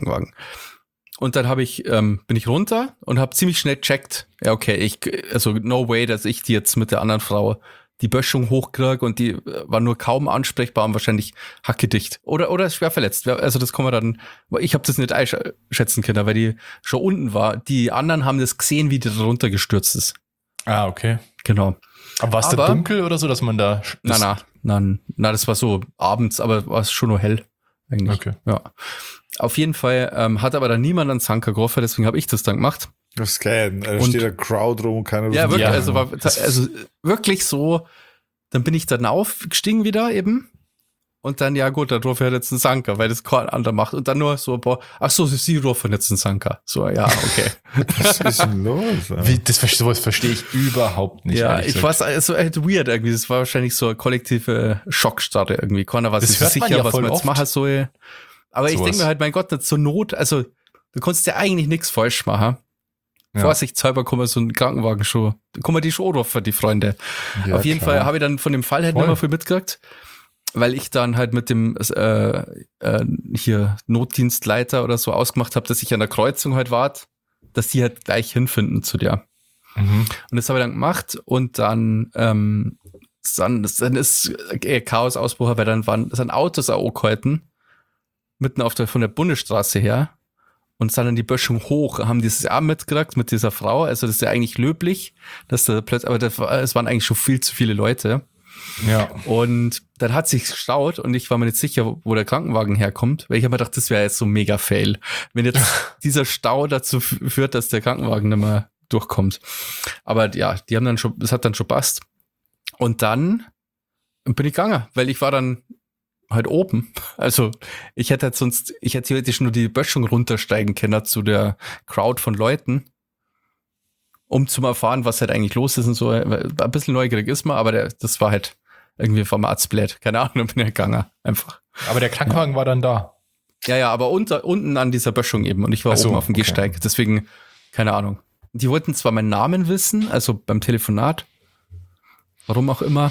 Und dann bin ich runter und habe ziemlich schnell checkt, ja, okay, also no way, dass ich die jetzt mit der anderen Frau die Böschung hochkriege und die war nur kaum ansprechbar und wahrscheinlich hackedicht. Oder schwer verletzt. Also das kann man dann, ich habe das nicht einschätzen können, weil die schon unten war. Die anderen haben das gesehen, wie die da runtergestürzt ist. Ah, okay. Genau. Aber war es da dunkel oder so, dass man da... Nein, das war so abends, aber war es schon nur hell eigentlich. Okay. Ja. Auf jeden Fall hat aber dann niemand einen Zanker getroffen, deswegen habe ich das dann gemacht. Das ist geil. Da Und- steht eine Crowd rum und keiner Ja, wirklich, Ja, also wirklich so, dann bin ich dann aufgestiegen wieder eben und dann, ja gut, da rufe ich halt jetzt einen Sanker, weil das kein anderer macht und dann nur so, boah, ach so, sie rufen jetzt einen Sanker. So, ja, okay. Was ist denn los? Sowas verstehe ich überhaupt nicht. ja, ehrlich ich gesagt. weiß, so echt weird irgendwie, das war wahrscheinlich so eine kollektive Schockstarre irgendwie, keiner war Das sich hört man sicher, ja was voll man jetzt oft. machen soll. Aber ich Sowas. denke mir halt, mein Gott, nicht zur Not, also du konntest ja eigentlich nichts falsch machen. Ja. Vorsichtshalber kann man so einen Krankenwagen schon, kann man die schon rufen, die Freunde. Ja, Auf jeden klar. Fall habe ich dann von dem Fall halt Voll. nicht mehr viel mitgekriegt, weil ich dann halt mit dem hier Notdienstleiter oder so ausgemacht habe, dass ich an der Kreuzung halt warte, dass die halt gleich hinfinden zu der. Mhm. Und das habe ich dann gemacht und dann ist Chaos ausgebrochen, weil dann sind Autos auch angehalten, mitten von der Bundesstraße her und sind dann die Böschung hoch, haben dieses auch mitgekriegt mit dieser Frau, also das ist ja eigentlich löblich, dass da plötzlich, aber es waren eigentlich schon viel zu viele Leute. Ja. Und dann hat sich gestaut und ich war mir nicht sicher, wo der Krankenwagen herkommt, weil ich habe mir gedacht, das wäre jetzt so ein mega Fail. Wenn jetzt dieser Stau dazu führt, dass der Krankenwagen nicht mehr durchkommt. Aber ja, das hat dann schon passt. Und dann bin ich gegangen, weil ich war dann halt oben. Also ich hätte theoretisch nur die Böschung runtersteigen können zu der Crowd von Leuten, um zu erfahren, was halt eigentlich los ist und so. Ein bisschen neugierig ist man, aber das war halt irgendwie vom Arztblatt. Keine Ahnung, bin ich gegangen. Einfach. Aber der Krankenwagen war dann da. Ja, aber unten an dieser Böschung eben. Und ich war Ach so, oben auf dem okay. Gehsteig. Deswegen, keine Ahnung. Die wollten zwar meinen Namen wissen, also beim Telefonat. Warum auch immer.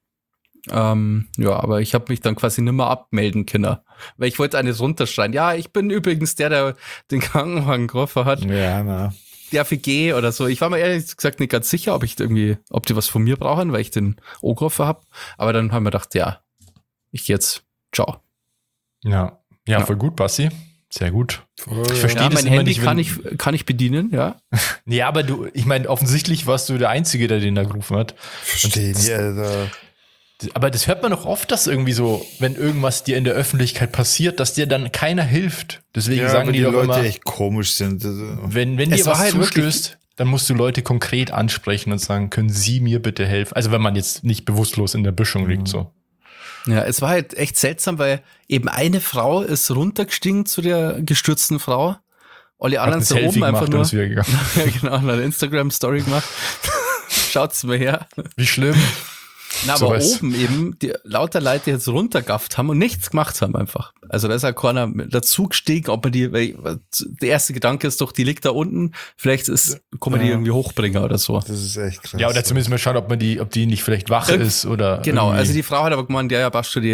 Ja, aber ich habe mich dann quasi nimmer abmelden können. Weil ich wollte eines runterschreien. Ja, ich bin übrigens der den Krankenwagen gerufen hat. Ja, na. Der FG oder so. Ich war mir ehrlich gesagt nicht ganz sicher, ob die was von mir brauchen, weil ich den O-Gerufen habe. Aber dann haben wir gedacht, ja, ich geh jetzt. Ciao. Ja. Ja, voll gut, Basti. Sehr gut. Ich verstehe Ja, das mein immer Handy nicht, kann ich bedienen, ja. Ja, aber ich meine, offensichtlich warst du der Einzige, der den da gerufen hat. Verstehe nicht, Alter. Aber das hört man doch oft, dass irgendwie so, wenn irgendwas dir in der Öffentlichkeit passiert, dass dir dann keiner hilft. Deswegen Ja, sagen weil die die doch Leute immer, echt komisch sind. Also, wenn Es dir war was halt zustößt, dann musst du Leute konkret ansprechen und sagen, können Sie mir bitte helfen? Also wenn man jetzt nicht bewusstlos in der Böschung liegt, so. Ja, es war halt echt seltsam, weil eben eine Frau ist runtergestiegen zu der gestürzten Frau. Alle Hat anderen ein sind Selfie oben einfach gemacht und nur. ist wieder gegangen. Ja, genau, eine Instagram-Story gemacht. Schaut's mir her. Wie schlimm. Na, aber Sowas. oben eben die lauter Leute die jetzt runtergafft haben und nichts gemacht haben einfach. Also da ist ja keiner dazu gestiegen, ob man weil der erste Gedanke ist doch, die liegt da unten, vielleicht kann man die Ja. irgendwie hochbringen oder so. das ist echt krass. Ja, oder zumindest mal schauen, ob die nicht vielleicht wach ist oder. Genau, irgendwie- also die Frau hat aber gemeint, ja, passt schon,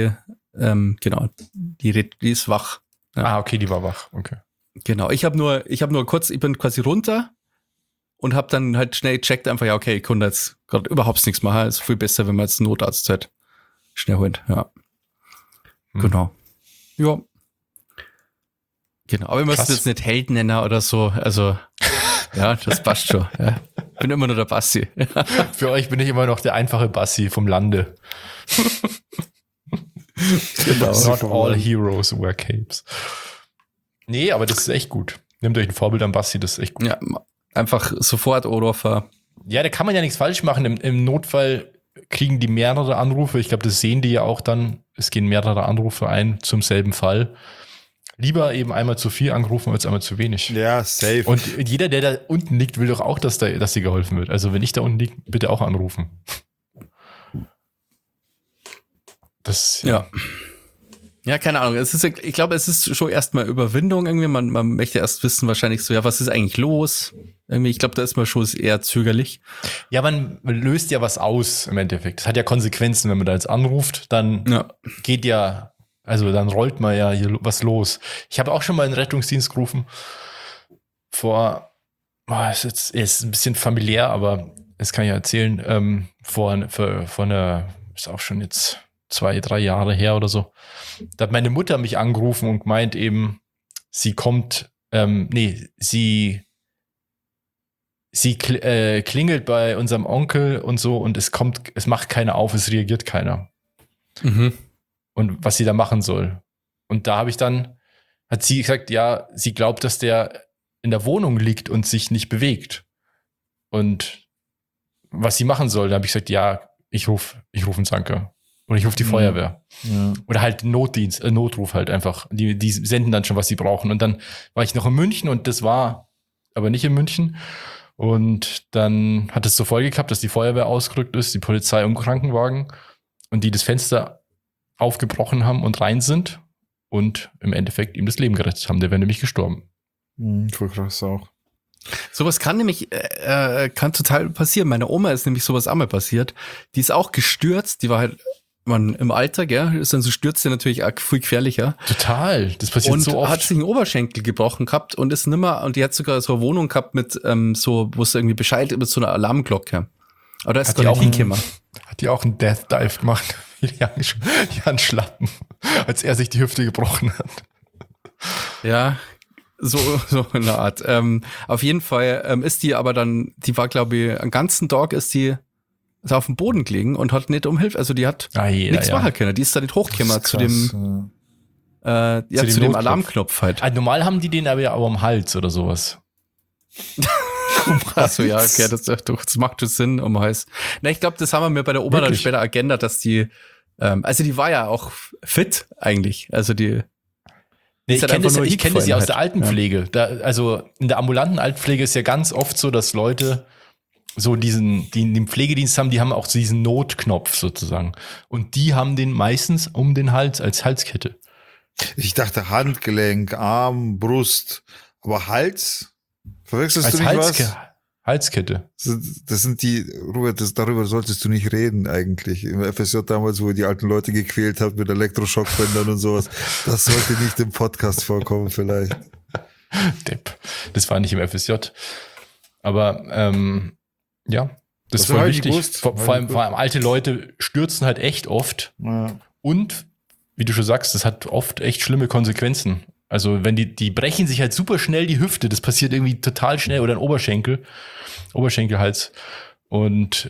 die ist wach. Ah, okay, die war wach. Okay. Genau, ich bin quasi runter und habe dann halt schnell gecheckt, einfach, ja, okay, ich konnte jetzt gerade überhaupt nichts machen. Ist viel besser, wenn man jetzt einen Notarzt halt schnell holt, ja. Hm. Genau. Ja. Genau, aber ich muss jetzt nicht Held nennen oder so. Also, ja, das passt schon. Ja. Bin immer nur der Bassi. Für euch bin ich immer noch der einfache Bassi vom Lande. Genau. Not all heroes wear capes. Nee, aber das ist echt gut. Nehmt euch ein Vorbild an Bassi, das ist echt gut. Ja, einfach sofort Odorfer. Ja, da kann man ja nichts falsch machen. Im Notfall kriegen die mehrere Anrufe. Ich glaube, das sehen die ja auch dann. Es gehen mehrere Anrufe ein zum selben Fall. Lieber eben einmal zu viel angerufen als einmal zu wenig. Ja, safe. Und jeder, der da unten liegt, will doch auch, dass dir geholfen wird. Also wenn ich da unten liege, bitte auch anrufen. Das, Ja. Ja, keine Ahnung. Ich glaube, es ist schon erstmal Überwindung irgendwie. Man möchte erst wissen wahrscheinlich so, ja, was ist eigentlich los? Irgendwie, ich glaube, da ist man schon eher zögerlich. Ja, man löst ja was aus im Endeffekt. Das hat ja Konsequenzen, wenn man da jetzt anruft, dann geht ja, also dann rollt man ja hier was los. Ich habe auch schon mal einen Rettungsdienst gerufen. Ist ein bisschen familiär, aber das kann ich ja erzählen, vor einer, ist auch schon jetzt 2-3 Jahre her oder so. Da hat meine Mutter mich angerufen und gemeint eben, sie kommt, sie klingelt bei unserem Onkel und so und es macht keiner auf, es reagiert keiner. Mhm. Und was sie da machen soll. Und da hat sie gesagt, ja, sie glaubt, dass der in der Wohnung liegt und sich nicht bewegt. Und was sie machen soll, da habe ich gesagt, ja, ich ruf einen Sanker. Oder ich rufe die Feuerwehr. Ja. Oder halt Notruf halt einfach. Die senden dann schon, was sie brauchen. Und dann war ich noch in München und das war aber nicht in München. Und dann hat es zur Folge gehabt, dass die Feuerwehr ausgerückt ist, die Polizei und Krankenwagen und die das Fenster aufgebrochen haben und rein sind und im Endeffekt ihm das Leben gerettet haben. Der wäre nämlich gestorben. Voll krass auch. Sowas kann nämlich, kann total passieren. Meine Oma ist nämlich sowas einmal passiert. Die ist auch gestürzt. Die war halt im Alter, gell, ist dann so Stürze natürlich auch viel gefährlicher. Total, das passiert und so oft. Hat sich einen Oberschenkel gebrochen gehabt und ist nimmer, und die hat sogar so eine Wohnung gehabt mit so, wo es irgendwie Bescheid mit so einer Alarmglocke. Aber da ist Hat die die auch auch hingekommen. Hat die auch einen Death Dive gemacht? Jan Schlappen, als er sich die Hüfte gebrochen hat. Ja, so in der Art. Auf jeden Fall ist die aber dann, die war, glaube ich, einen ganzen Tag ist auf dem Boden gelegen und hat nicht um Hilfe, also die hat nichts machen können. Die ist da nicht hochgekommen zu dem Alarmknopf halt. Also normal haben die den aber ja auch am Hals oder sowas. Achso, ja, okay, das macht schon Sinn um Hals. Na, ich glaube, das haben wir mir bei der Oma dann später geändert, dass die, also die war ja auch fit eigentlich, also die. Nee, ich kenne das ja aus der Altenpflege. Ja. Also in der ambulanten Altenpflege ist ja ganz oft so, dass Leute so die den Pflegedienst haben, die haben auch so diesen Notknopf sozusagen. Und die haben den meistens um den Hals als Halskette. Ich dachte Handgelenk, Arm, Brust, aber Hals? Verwechselst als du nicht was? Halskette. Das sind Robert, darüber solltest du nicht reden eigentlich. Im FSJ damals, wo ihr die alten Leute gequält habt mit Elektroschockbändern und sowas. Das sollte nicht im Podcast vorkommen vielleicht. Depp. Das war nicht im FSJ. Aber ja, das ist voll wichtig. Vor allem alte Leute stürzen halt echt oft. Ja. Und, wie du schon sagst, das hat oft echt schlimme Konsequenzen. Also wenn die brechen sich halt super schnell die Hüfte, das passiert irgendwie total schnell, oder ein Oberschenkelhals. Und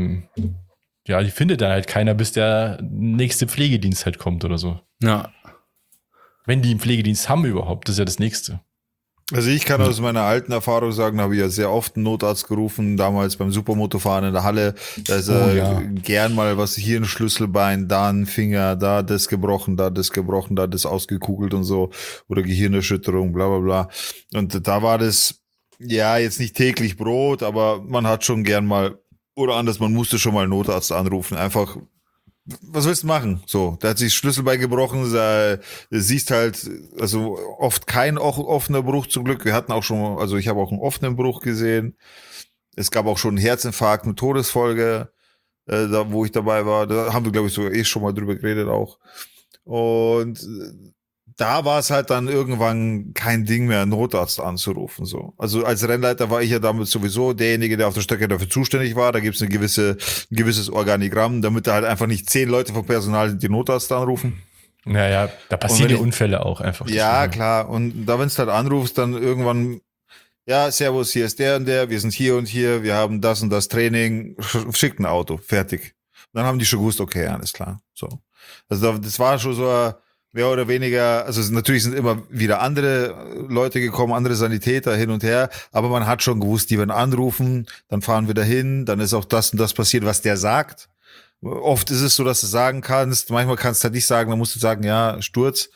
die findet dann halt keiner, bis der nächste Pflegedienst halt kommt oder so. Ja. Wenn die einen Pflegedienst haben überhaupt, das ist ja das Nächste. Also ich kann aus meiner alten Erfahrung sagen, habe ich ja sehr oft einen Notarzt gerufen, damals beim Supermotofahren in der Halle. Da ist gern mal was, hier ein Schlüsselbein, da ein Finger, da das gebrochen, da das ausgekugelt und so. Oder Gehirnerschütterung, bla bla bla. Und da war das, ja, jetzt nicht täglich Brot, aber man hat schon gern mal, oder anders, man musste schon mal einen Notarzt anrufen. Einfach, was willst du machen? So, da hat sich das Schlüsselbein gebrochen, du siehst halt, also oft kein offener Bruch zum Glück. Wir hatten auch schon, also ich habe auch einen offenen Bruch gesehen. Es gab auch schon einen Herzinfarkt mit Todesfolge, da wo ich dabei war. Da haben wir, glaube ich, sogar schon mal drüber geredet auch. Und da war es halt dann irgendwann kein Ding mehr, einen Notarzt anzurufen. So. Also als Rennleiter war ich ja damit sowieso derjenige, der auf der Strecke dafür zuständig war. Da gibt es ein gewisses Organigramm, damit da halt einfach nicht 10 Leute vom Personal die Notarzt anrufen. Naja, da passieren ja Unfälle auch einfach. Ja, deswegen. klar. Und da, wenn du halt anrufst, dann irgendwann, ja, servus, hier ist der und der, wir sind hier und hier, wir haben das und das Training, schickt ein Auto, fertig. Dann haben die schon gewusst, okay, alles klar. So. Also das war schon so mehr oder weniger, also natürlich sind immer wieder andere Leute gekommen, andere Sanitäter hin und her, aber man hat schon gewusst, die werden anrufen, dann fahren wir dahin, dann ist auch das und das passiert, was der sagt. Oft ist es so, dass du sagen kannst, manchmal kannst du halt nicht sagen, dann musst du sagen, ja, Sturz.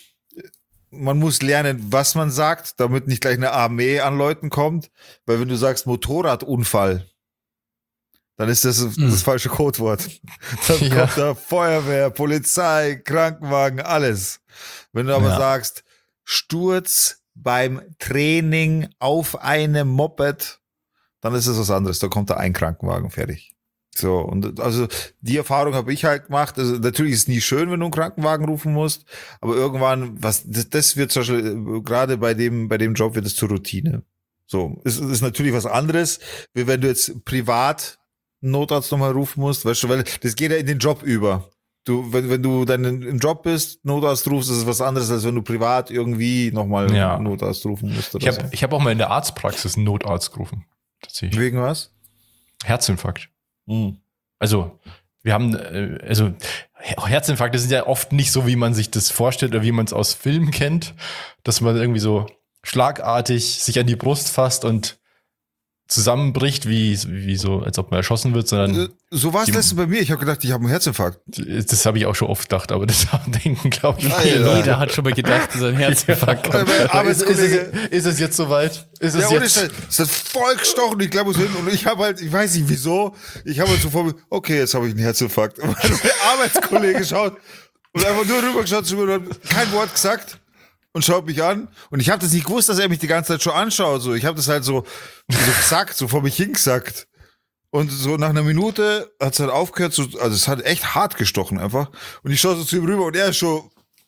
Man muss lernen, was man sagt, damit nicht gleich eine Armee an Leuten kommt, weil wenn du sagst Motorradunfall, dann ist das das falsche Codewort. Dann kommt da Feuerwehr, Polizei, Krankenwagen, alles. Wenn du aber sagst, Sturz beim Training auf einem Moped, dann ist es was anderes. Da kommt da ein Krankenwagen, fertig. So, und also die Erfahrung habe ich halt gemacht. Also natürlich ist es nie schön, wenn du einen Krankenwagen rufen musst, aber irgendwann, das wird zum Beispiel, gerade bei dem Job wird es zur Routine. So, es ist natürlich was anderes, wie wenn du jetzt privat einen Notarzt nochmal rufen musst, weißt du, weil das geht ja in den Job über. Wenn du dann im Job bist, Notarzt rufst, ist es was anderes, als wenn du privat irgendwie nochmal einen Notarzt rufen musst. Oder Ich hab auch mal in der Arztpraxis einen Notarzt gerufen. Tatsächlich. Wegen was? Herzinfarkt. Also, wir haben, Herzinfarkte sind ja oft nicht so, wie man sich das vorstellt oder wie man es aus Filmen kennt, dass man irgendwie so schlagartig sich an die Brust fasst und zusammenbricht, wie so, als ob man erschossen wird, sondern so war es letztens bei mir. Ich habe gedacht, ich habe einen Herzinfarkt. Das habe ich auch schon oft gedacht, aber das denken, glaube ich, jeder hat schon mal gedacht, dass er einen Herzinfarkt hat. Ist es jetzt soweit? Ist es ja, jetzt? Es ist voll gestochen, ich glaube, und ich habe halt, ich weiß nicht wieso, ich habe halt so vor mir, okay, jetzt habe ich einen Herzinfarkt. Und mein Arbeitskollege schaut und einfach nur rübergeschaut zu mir und hat kein Wort gesagt. Und schaut mich an. Und ich habe das nicht gewusst, dass er mich die ganze Zeit schon anschaut. So, ich habe das halt so gesagt, so vor mich hingesackt. Und so nach einer Minute hat es halt aufgehört. Also es hat echt hart gestochen einfach. Und ich schaue so zu ihm rüber und er schon,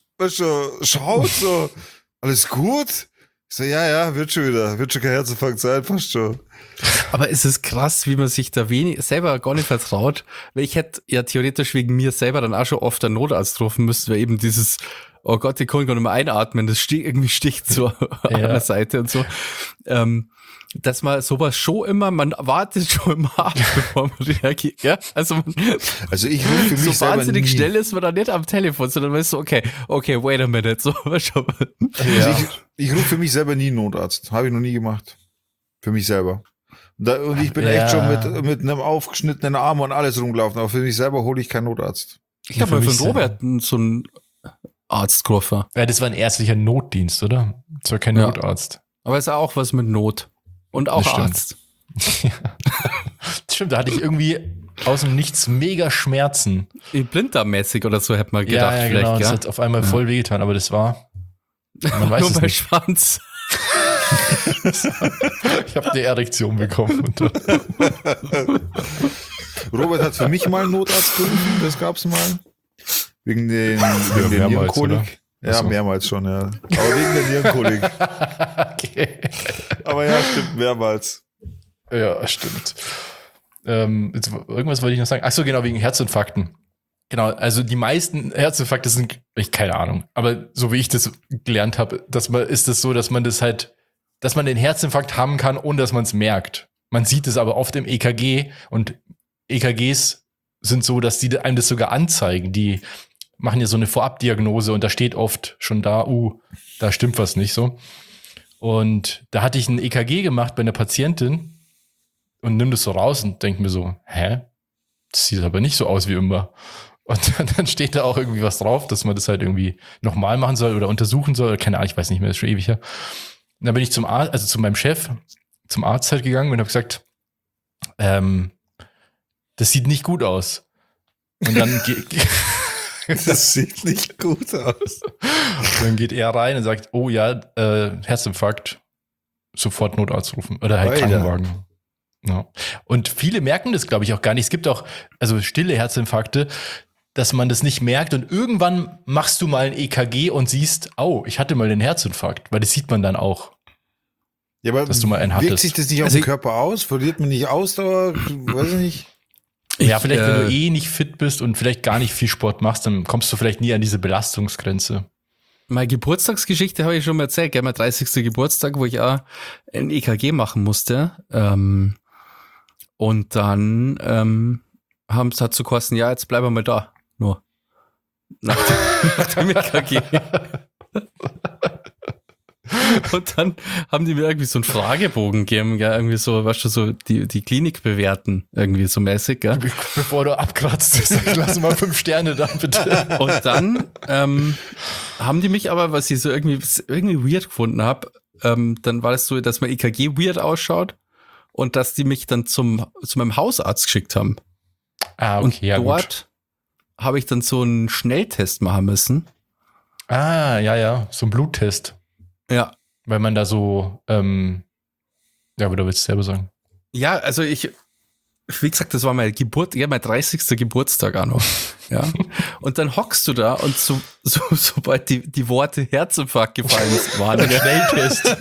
schaut so, alles gut? Ich so, ja, wird schon kein Herzinfarkt sein, passt schon. Aber es ist krass, wie man sich da selber gar nicht vertraut. Weil ich hätte ja theoretisch wegen mir selber dann auch schon oft einen Notarzt rufen müssen, weil eben dieses, oh Gott, ich kann gar nicht mehr einatmen, das irgendwie sticht so an der Seite und so. Dass man sowas schon immer, man wartet schon immer ab, bevor man reagiert. Ja? Also ich rufe für mich so wahnsinnig schnell ist man da nicht am Telefon, sondern man ist so, okay, wait a minute. So, also ich rufe für mich selber nie einen Notarzt. Habe ich noch nie gemacht. Für mich selber. Und ich bin echt schon mit einem aufgeschnittenen Arm und alles rumgelaufen, aber für mich selber hole ich keinen Notarzt. Ich habe mal für den Robert so einen Arztkoffer. Ja, das war ein ärztlicher Notdienst, oder? Das war kein Notarzt. Aber es ist auch was mit Not. Und auch Arzt. Stimmt, da hatte ich irgendwie aus dem Nichts mega Schmerzen. Blinddarmmäßig oder so, hätte man gedacht. Ja, vielleicht, genau, das hat auf einmal voll wehgetan, aber das war, man weiß nur es bei nicht. Schwanz. Ich habe eine Erektion bekommen. Robert hat für mich mal einen Notarzt gerufen, das gab's mal. Wegen den Nierenkolik. Ja, mehrmals schon, ja. Aber wegen der Nierenkolik. Okay. Aber ja, stimmt, mehrmals. Ja, stimmt. Irgendwas wollte ich noch sagen. Ach so, genau, wegen Herzinfarkten. Genau, also die meisten Herzinfarkte sind, keine Ahnung, aber so wie ich das gelernt habe, dass man den Herzinfarkt haben kann, ohne dass man es merkt. Man sieht es aber oft im EKG und EKGs sind so, dass die einem das sogar anzeigen. Die machen ja so eine Vorabdiagnose und da steht oft schon da stimmt was nicht so. Und da hatte ich ein EKG gemacht bei einer Patientin und nimm das so raus und denk mir so, das sieht aber nicht so aus wie immer. Und dann steht da auch irgendwie was drauf, dass man das halt irgendwie nochmal machen soll oder untersuchen soll. Keine Ahnung, ich weiß nicht mehr, das ist schon ewig her. Und dann bin ich zu meinem Chef, zum Arzt halt gegangen und habe gesagt, das sieht nicht gut aus. Und dann das sieht nicht gut aus. Dann geht er rein und sagt, oh ja, Herzinfarkt, sofort Notarzt rufen oder halt Krankenwagen. Ja. Und viele merken das, glaube ich, auch gar nicht. Es gibt auch stille Herzinfarkte, dass man das nicht merkt und irgendwann machst du mal ein EKG und siehst, ich hatte mal den Herzinfarkt, weil das sieht man dann auch. Ja, aber dass du mal einen hattest. Wirkt sich das nicht auf den Körper aus? Verliert man nicht Ausdauer? Weiß ich nicht. Ja, vielleicht, wenn du nicht fit bist und vielleicht gar nicht viel Sport machst, dann kommst du vielleicht nie an diese Belastungsgrenze. Meine Geburtstagsgeschichte habe ich schon mal erzählt, gell? Mein 30. Geburtstag, wo ich auch ein EKG machen musste. Und dann hat so geheißen, ja, jetzt bleiben wir mal da. Nur. Nach dem EKG. Und dann haben die mir irgendwie so einen Fragebogen gegeben, gell? Irgendwie so, weißt du, so die Klinik bewerten, irgendwie so mäßig, gell? Bevor du abkratzt, sag, lass mal 5 Sterne da, bitte. Und dann haben die mich aber, was ich so irgendwie weird gefunden habe, dann war es so, dass mein EKG weird ausschaut und dass die mich dann zu meinem Hausarzt geschickt haben. Ah, okay, und ja, dort habe ich dann so einen Schnelltest machen müssen. Ah, ja, so ein Bluttest. Ja. Weil man da so, ja, aber du willst es selber sagen. Ja, also wie gesagt, das war mein 30. Geburtstag auch noch. Ja. Und dann hockst du da und sobald die Worte Herzinfarkt gefallen waren, der Schnelltest,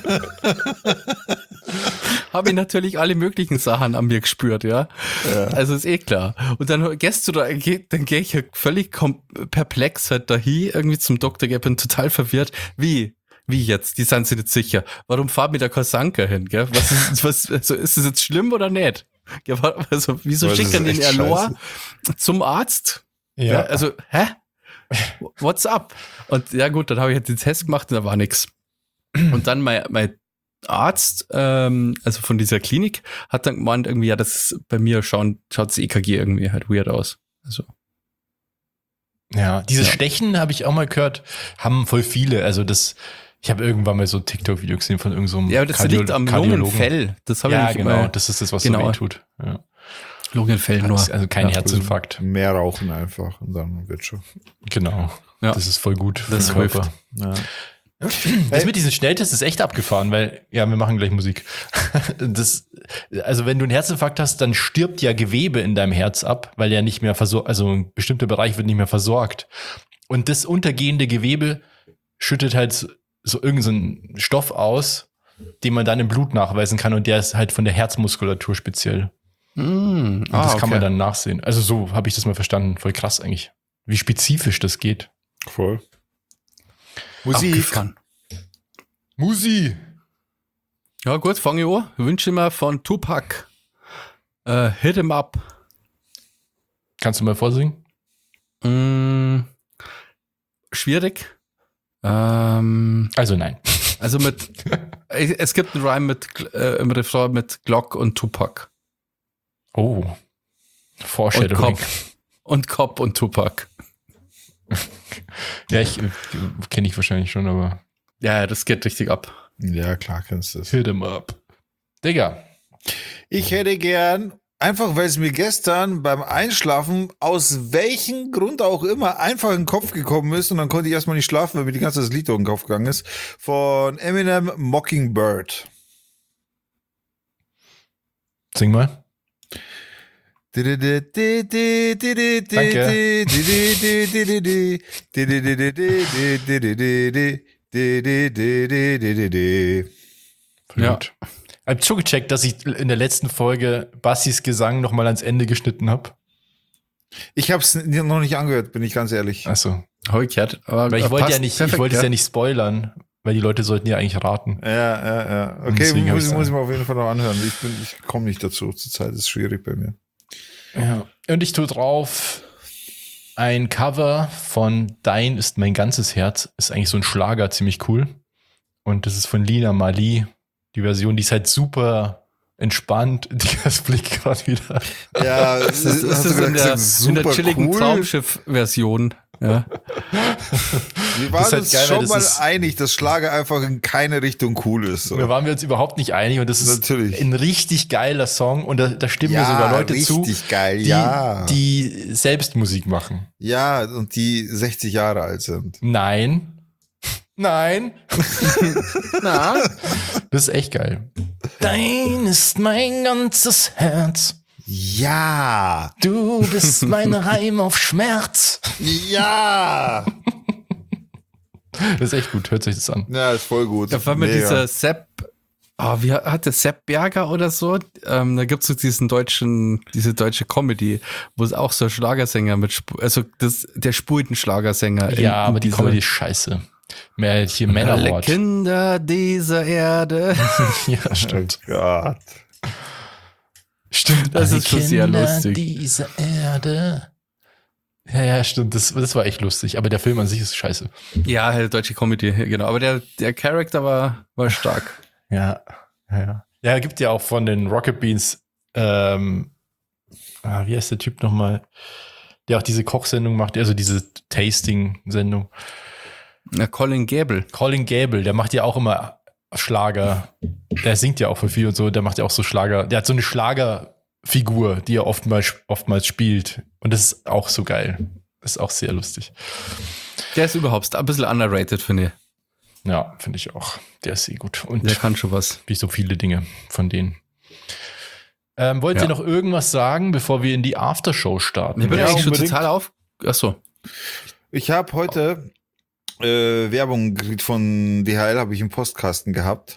habe ich natürlich alle möglichen Sachen an mir gespürt, ja. Also ist klar. Und dann gehst du da, dann gehe ich ja völlig perplex halt dahin, irgendwie zum Doktor, ich bin total verwirrt. Wie jetzt? Die sind sich nicht sicher. Warum fahren wir da kein Sanker hin, gell? Also ist das jetzt schlimm oder nicht? Ja, also, wieso schicken den Erlor zum Arzt? Ja. Also, hä? What's up? Und ja gut, dann habe ich halt den Test gemacht und da war nix. Und dann mein Arzt, also von dieser Klinik, hat dann gemeint, irgendwie, ja, das ist bei mir schaut das EKG irgendwie halt weird aus. Also. Ja, dieses Stechen habe ich auch mal gehört, haben voll viele. Also ich habe irgendwann mal so ein TikTok-Video gesehen von irgendeinem Ja, aber das liegt am Lungenfell. Das habe ich genau, das ist das, was so weh tut. Ja. Lungenfell nur. Also kein Herzinfarkt. Mehr rauchen einfach und dann wird schon. Genau. Ja. Das ist voll gut. Das hilft. Ja. Das mit diesen Schnelltests ist echt abgefahren, weil, ja, wir machen gleich Musik. Also wenn du einen Herzinfarkt hast, dann stirbt ja Gewebe in deinem Herz ab, weil ja nicht mehr also ein bestimmter Bereich wird nicht mehr versorgt. Und das untergehende Gewebe schüttet halt so irgendeinen Stoff aus, den man dann im Blut nachweisen kann und der ist halt von der Herzmuskulatur speziell. Und das kann man dann nachsehen. Also so habe ich das mal verstanden. Voll krass eigentlich. Wie spezifisch das geht. Voll. Musik. Musik. Ja gut, fange ich an. Ich wünsche mir von Tupac Hit 'em Up. Kannst du mal vorsingen? Schwierig. Also nein. Also es gibt einen Rhyme im Refrain mit Glock und Tupac. Oh. Foreshadowing. Und Cop und Tupac. Ja, kenne ich wahrscheinlich schon, aber. Ja, das geht richtig ab. Ja, klar kennst du das. Hit 'em up. Digga. Ich hätte gern, einfach weil es mir gestern beim Einschlafen aus welchem Grund auch immer einfach in den Kopf gekommen ist und dann konnte ich erstmal nicht schlafen, weil mir die ganze Zeit das Lied durch den Kopf gegangen ist, von Eminem Mockingbird. Sing mal. Ja. Ich habe schon gecheckt, dass ich in der letzten Folge Bassis Gesang nochmal ans Ende geschnitten habe. Ich habe es noch nicht angehört, bin ich ganz ehrlich. Achso. Habe ich gehört. Weil ich wollte es ja nicht spoilern, weil die Leute sollten ja eigentlich raten. Ja. Okay, muss ich mir auf jeden Fall noch anhören. Ich komme nicht dazu. Zurzeit ist es schwierig bei mir. Ja. Und ich tue drauf ein Cover von Dein ist mein ganzes Herz. Ist eigentlich so ein Schlager, ziemlich cool. Und das ist von Lina Marley. Die Version, die ist halt super entspannt. Das Blick gerade wieder. Ja, das ist in der chilligen cool. Traumschiff-Version. Ja. Wir waren uns geil, schon mal einig, dass Schlager einfach in keine Richtung cool ist. So. Da waren wir uns überhaupt nicht einig und das ist ein richtig geiler Song und da stimmen mir sogar Leute zu, geil, die selbst Musik machen. Ja, und die 60 Jahre alt sind. Nein. Na? Das ist echt geil. Dein ist mein ganzes Herz. Ja. Du bist mein Reim auf Schmerz. Ja. Das ist echt gut, hört sich das an. Ja, ist voll gut. Da war mir dieser Sepp wie hat der Sepp Berger oder so? Da gibt's so diese deutsche Comedy, wo es auch so Schlagersänger der spult ein Schlagersänger. Ja, aber die Comedy ist scheiße. Mehr hier Alle Männerwort. Kinder dieser Erde. Ja, stimmt. Gott. Stimmt, Das alle ist schon sehr Kinder lustig. Dieser Erde. Ja, stimmt. Das war echt lustig. Aber der Film an sich ist scheiße. Ja, deutsche Comedy, genau. Aber der Charakter war stark. Ja. Ja, gibt ja auch von den Rocket Beans, wie heißt der Typ nochmal, der auch diese Kochsendung macht, also diese Tasting-Sendung. Na, Colin Gable. Colin Gable, der macht ja auch immer Schlager. Der singt ja auch für viel und so, der macht ja auch so Schlager. Der hat so eine Schlagerfigur, die er oftmals spielt. Und das ist auch so geil. Das ist auch sehr lustig. Der ist überhaupt ein bisschen underrated, finde ich. Ja, finde ich auch. Der ist sehr gut. Und Der kann schon was. wie so viele Dinge von denen. Wollt ihr noch irgendwas sagen, bevor wir in die Aftershow starten? Ich bin Ja, eigentlich schon unbedingt. total Achso. Ich habe heute Werbung gekriegt von DHL, habe ich im Postkasten gehabt.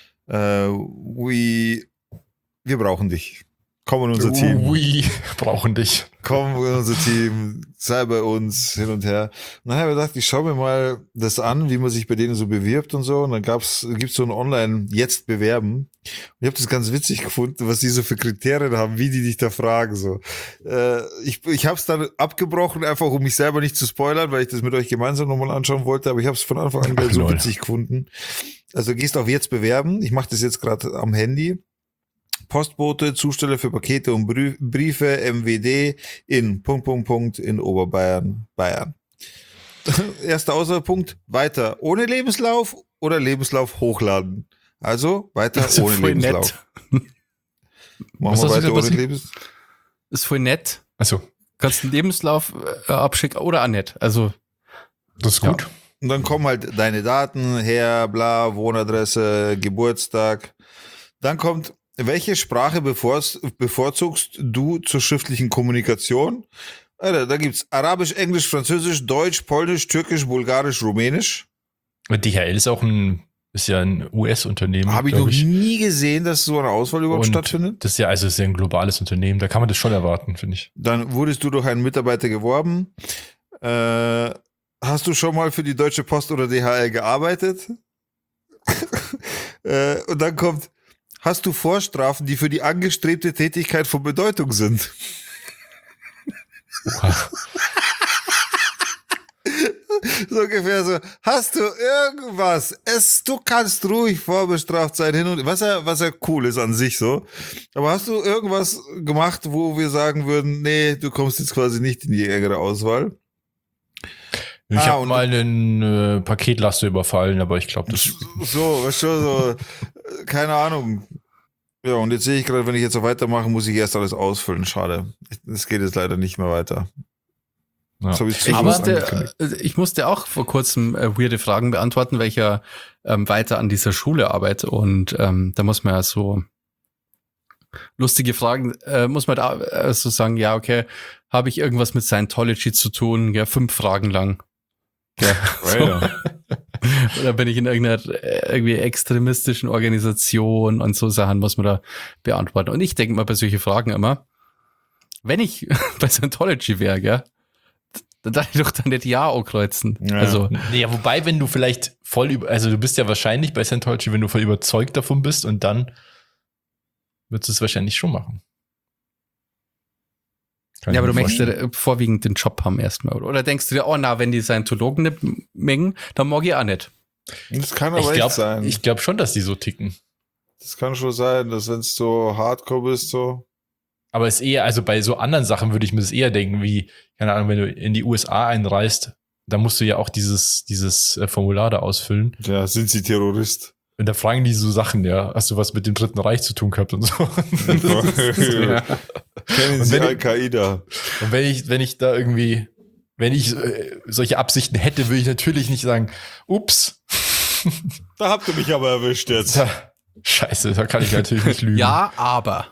Wir brauchen dich. Komm in unser Team. Ui, brauchen dich. Komm in unser Team, sei bei uns, hin und her. Und dann habe ich gedacht, ich schaue mir mal das an, wie man sich bei denen so bewirbt und so. Und dann gibt's so ein Online-Jetzt bewerben. Und ich habe das ganz witzig gefunden, was die so für Kriterien haben, wie die dich da fragen. So, ich habe es dann abgebrochen, einfach um mich selber nicht zu spoilern, weil ich das mit euch gemeinsam nochmal anschauen wollte. Aber ich habe es von Anfang an gleich so witzig gefunden. Also gehst auf Jetzt bewerben. Ich mache das jetzt gerade am Handy. Postbote, Zusteller für Pakete und Briefe, MWD in ... in Oberbayern, Bayern. Erster Auswahlpunkt, weiter ohne Lebenslauf oder Lebenslauf hochladen. Also weiter Das ist ohne voll Lebenslauf. nett. Machen Was wir hast du weiter gesagt, ohne Basti? Lebenslauf. Ist voll nett. Achso, Kannst einen Lebenslauf abschicken oder auch nicht. Also, das ist gut. Und dann kommen halt deine Daten her, bla, Wohnadresse, Geburtstag. Dann kommt, welche Sprache bevorzugst du zur schriftlichen Kommunikation? Alter, da gibt's Arabisch, Englisch, Französisch, Deutsch, Polnisch, Türkisch, Bulgarisch, Rumänisch. DHL ist ja ein US-Unternehmen. Habe ich glaub noch nie gesehen, dass so eine Auswahl überhaupt Und stattfindet. Das ist ja ein globales Unternehmen. Da kann man das schon erwarten, finde ich. Dann wurdest du durch einen Mitarbeiter geworben. Hast du schon mal für die Deutsche Post oder DHL gearbeitet? Und dann kommt, hast du Vorstrafen, die für die angestrebte Tätigkeit von Bedeutung sind? So ungefähr so, hast du irgendwas? Du kannst ruhig vorbestraft sein, hin und was ja cool ist an sich so. Aber hast du irgendwas gemacht, wo wir sagen würden, nee, du kommst jetzt quasi nicht in die engere Auswahl? Ich habe und- mal einen Paketlaster überfallen, aber ich glaube, das So, weißt du, so, keine Ahnung. Ja, und jetzt sehe ich gerade, wenn ich jetzt so weitermache, muss ich erst alles ausfüllen. Schade. Es geht jetzt leider nicht mehr weiter. ja. Das habe ich zu ich früh angekündigt. musste auch vor kurzem weirde Fragen beantworten, weil ich ja weiter an dieser Schule arbeite. Und da muss man ja so lustige Fragen, muss man da so sagen, ja, okay, habe ich irgendwas mit Scientology zu tun? Ja, 5 Fragen lang. Ja, so. Oder bin ich in irgendeiner irgendwie extremistischen Organisation und so Sachen muss man da beantworten. Und ich denke mal bei solchen Fragen immer, wenn ich bei Scientology wäre, gell, dann darf ich doch dann nicht Ja kreuzen. Ja. Also, Ja, wobei, wenn du vielleicht also du bist ja wahrscheinlich bei Scientology, wenn du voll überzeugt davon bist und dann würdest du es wahrscheinlich schon machen. Kann ja, ich aber du mir möchtest vorstellen. ja vorwiegend den Job haben erstmal. Oder denkst du dir, oh na, wenn die Scientologen nicht mengen, dann mag ich auch nicht. Das kann aber echt sein. Ich glaube schon, dass die so ticken. Das kann schon sein, dass wenn es so hardcore bist, so. Aber es ist eher, also bei so anderen Sachen würde ich mir das eher denken, wie, keine Ahnung, wenn du in die USA einreist, da musst du ja auch dieses Formular da ausfüllen. Ja, sind sie Terrorist? Und da fragen die so Sachen, ja, hast du was mit dem Dritten Reich zu tun gehabt und so. Kennen Und sie wenn- Al-Qaida? Und wenn ich da irgendwie, wenn ich solche Absichten hätte, würde ich natürlich nicht sagen, ups, Da habt ihr mich aber erwischt jetzt. da, scheiße, da kann ich natürlich nicht lügen. Ja, aber.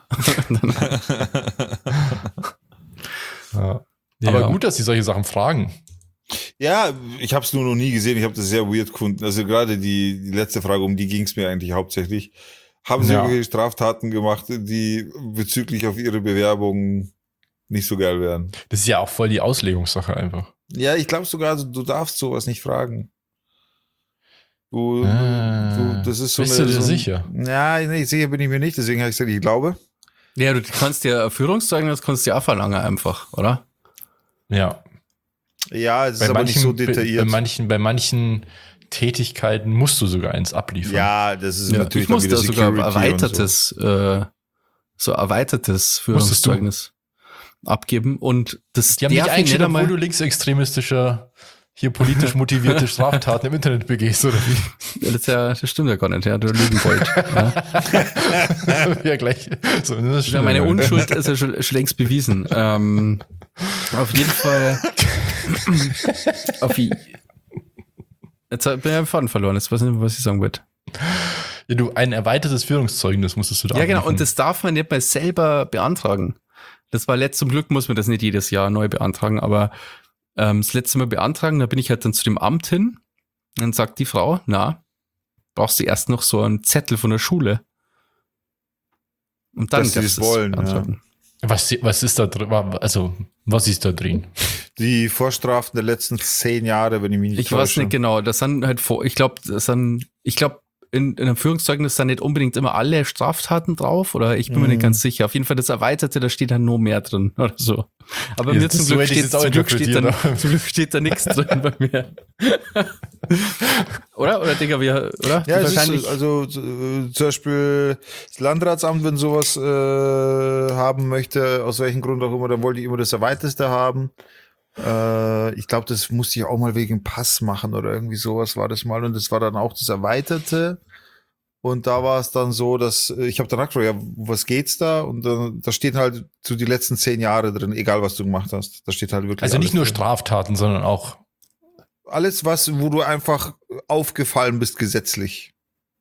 Ja. Ja. Aber gut, dass die solche Sachen fragen. Ja, ich habe es nur noch nie gesehen. Ich habe das sehr weird gefunden. Also gerade die letzte Frage, um die ging es mir eigentlich hauptsächlich. haben sie Ja. irgendwelche Straftaten gemacht, die bezüglich auf ihre Bewerbung nicht so geil wären. Das ist ja auch voll die Auslegungssache einfach. Ja, ich glaube sogar, du darfst sowas nicht fragen. Das ist so Bist du dir so sicher? Ja, nee, sicher bin ich mir nicht, deswegen habe ich gesagt, ich glaube. Ja, du kannst ja Führungszeugnis kannst du ja auch verlangen einfach, oder? Ja. Ja, es ist aber nicht so detailliert. Bei manchen Tätigkeiten musst du sogar eins abliefern. Ja, das ist Ja, natürlich ich musste dann ja wieder sogar Security und so. erweitertes Führungszeugnis abgeben und das Die haben dich darf ich eingestellt, nicht obwohl du linksextremistischer, hier politisch motivierte Straftaten im Internet begehst, oder wie? das stimmt ja gar nicht, ja, du lügen wollt. Ja. Ja, gleich. So, das Ja, meine Unschuld ist ja schon längst bewiesen. Auf jeden Fall. Jetzt bin ich am Faden verloren. Jetzt weiß ich nicht, was ich sagen wollte. Ja, du, ein erweitertes Führungszeugnis musstest du da Ja, genau. abliefern. Und das darf man nicht mal selber beantragen. Das war zum Glück muss man das nicht jedes Jahr neu beantragen, aber das letzte Mal beantragen, da bin ich halt dann zu dem Amt hin. Dann sagt die Frau, brauchst du erst noch so einen Zettel von der Schule. Und dann Dass sie darfst es du es wollen, beantragen. Was ist da drin? Also, was ist da drin? Die Vorstrafen der letzten 10 Jahre, wenn ich mich nicht Ich weiß täusche. nicht genau. Das sind halt ich glaube, in einem Führungszeugnis sind nicht unbedingt immer alle Straftaten drauf, oder ich bin mir nicht ganz sicher. Auf jeden Fall das Erweiterte, da steht dann nur mehr drin oder so. Aber Ja, mir das zum so Glück, hätte ich steht, es auch interpretiert. zum Glück steht da nichts drin bei mir. Oder Digga, oder? Ja, es Wahrscheinlich. ist, also zum Beispiel das Landratsamt, wenn sowas haben möchte, aus welchem Grund auch immer, dann wollte ich immer das Erweiterste haben. Ich glaube, das musste ich auch mal wegen Pass machen oder irgendwie sowas war das mal. Und das war dann auch das Erweiterte. Und da war es dann so, dass ich habe danach gefragt, ja, was geht's da? Und dann da steht halt so die letzten 10 Jahre drin, egal was du gemacht hast. Da steht halt wirklich Also nicht alles nur drin. Straftaten, sondern auch. Alles, wo du einfach aufgefallen bist gesetzlich.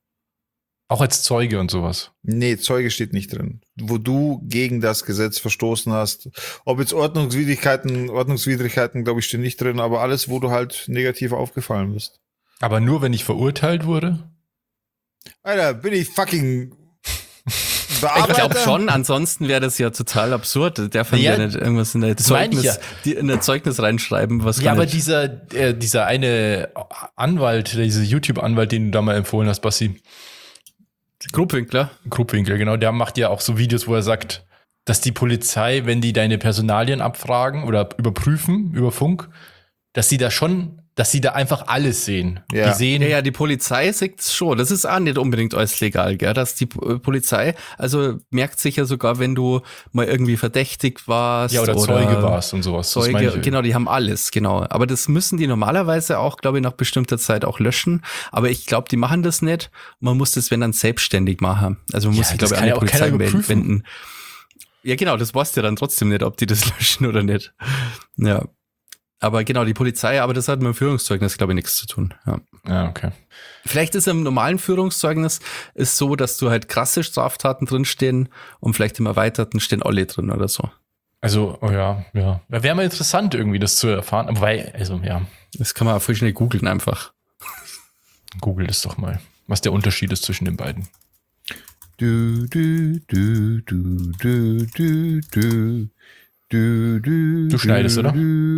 Auch als Zeuge und sowas. Nee, Zeuge steht nicht drin. Wo du gegen das Gesetz verstoßen hast. Ob jetzt Ordnungswidrigkeiten, glaube ich, stehen nicht drin, aber alles, wo du halt negativ aufgefallen bist. Aber nur, wenn ich verurteilt wurde? Alter, bin ich fucking Ich Bearbeiter? glaube schon, ansonsten wäre das ja total absurd. Der darf man Ja, ja nicht irgendwas in der das meine ich in der Zeugnis reinschreiben, was Ja, gar aber nicht. dieser eine Anwalt, dieser YouTube-Anwalt, den du da mal empfohlen hast, Bassi, Grubwinkler. Grubwinkel, genau, der macht ja auch so Videos, wo er sagt, dass die Polizei, wenn die deine Personalien abfragen oder überprüfen über Funk, dass sie da einfach alles sehen. Ja. Die sehen, Ja, die Polizei sieht's schon. Das ist auch nicht unbedingt alles legal, gell? Dass die Polizei, also merkt sich ja sogar, wenn du mal irgendwie verdächtig warst. oder Zeuge warst und sowas. Das meine Zeuge, ich. genau, die haben alles, genau. Aber das müssen die normalerweise auch, glaube ich, nach bestimmter Zeit auch löschen. Aber ich glaube, die machen das nicht. Man muss das, wenn dann selbstständig machen. Also man muss sich, das glaube ich, kann an die ja auch keiner Polizei überprüfen. wenden. Ja, genau, das weißt du ja dann trotzdem nicht, ob die das löschen oder nicht. Ja. Aber genau, die Polizei, aber das hat mit dem Führungszeugnis, glaube ich, nichts zu tun. Ja. Ja, okay. Vielleicht ist im normalen Führungszeugnis ist so, dass du halt krasse Straftaten drinstehen und vielleicht im Erweiterten stehen alle drin oder so. Also, oh ja. Wäre mal interessant, irgendwie das zu erfahren. Aber ja, Das kann man auch voll schnell googeln einfach. google das doch mal, was der Unterschied ist zwischen den beiden. Du schneidest, oder?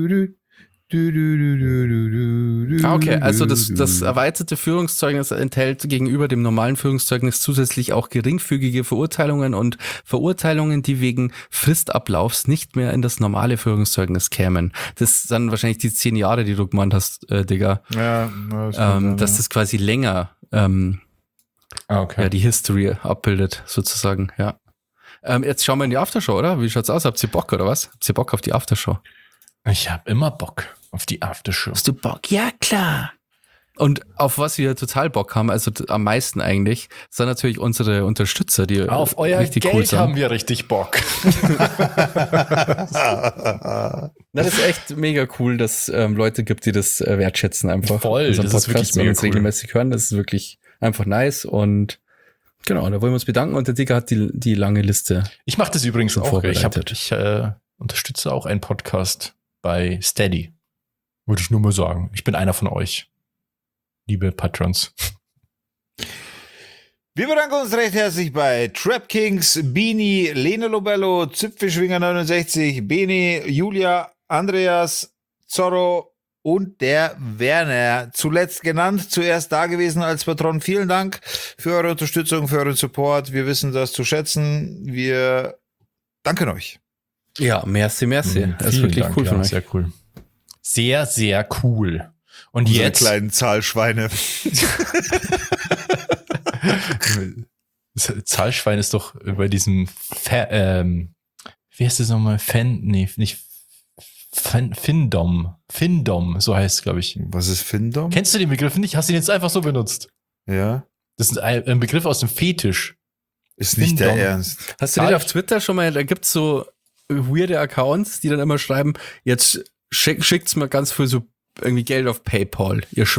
Okay, also das erweiterte Führungszeugnis enthält gegenüber dem normalen Führungszeugnis zusätzlich auch geringfügige Verurteilungen und Verurteilungen, die wegen Fristablaufs nicht mehr in das normale Führungszeugnis kämen. Das sind wahrscheinlich die 10 Jahre, die du gemeint hast, Digga. Ja, Dass das quasi länger Okay. ja, die History abbildet, sozusagen, ja. Jetzt schauen wir in die Aftershow, oder? Wie schaut's aus? Habt ihr Bock, oder was? Habt ihr Bock auf die Aftershow? Ich habe immer Bock auf die Aftershow. Hast du Bock? Ja, klar. Und auf was wir total Bock haben, also am meisten eigentlich, sind natürlich unsere Unterstützer, die Auf euer richtig Geld cool sind. haben wir richtig Bock. Na, das ist echt mega cool, dass Leute gibt, die das wertschätzen einfach. Voll, unseren das ist wirklich und mega uns cool. regelmäßig hören. Das ist wirklich einfach nice und genau, da wollen wir uns bedanken und der Digga hat die lange Liste. Ich mache das übrigens Schon auch. Ich vorbereitet. unterstütze auch einen Podcast bei Steady. Würde ich nur mal sagen. Ich bin einer von euch, liebe Patrons. Wir bedanken uns recht herzlich bei Trap Kings, Beanie, Lene Lobello, Zipfelschwinger 69, Bene, Julia, Andreas, Zorro und der Werner. Zuletzt genannt, zuerst da gewesen als Patron. Vielen Dank für eure Unterstützung, für euren Support. Wir wissen das zu schätzen. Wir danken euch. Ja, merci. Das ist Vielen wirklich Dank, cool von ja, euch. sehr cool. Sehr, sehr cool. Und Unsere jetzt kleinen Zahlschweine. Zahlschwein ist doch bei diesem wie heißt das nochmal? Findom, so heißt es, glaube ich. Was ist Findom? Kennst du den Begriff nicht? Hast du ihn jetzt einfach so benutzt? Ja. Das ist ein Begriff aus dem Fetisch. Ist nicht der Findom. Ernst. Hast du den auf Twitter schon mal, da gibt's so weirde Accounts, die dann immer schreiben, jetzt schickt's mir ganz viel so irgendwie Geld auf PayPal,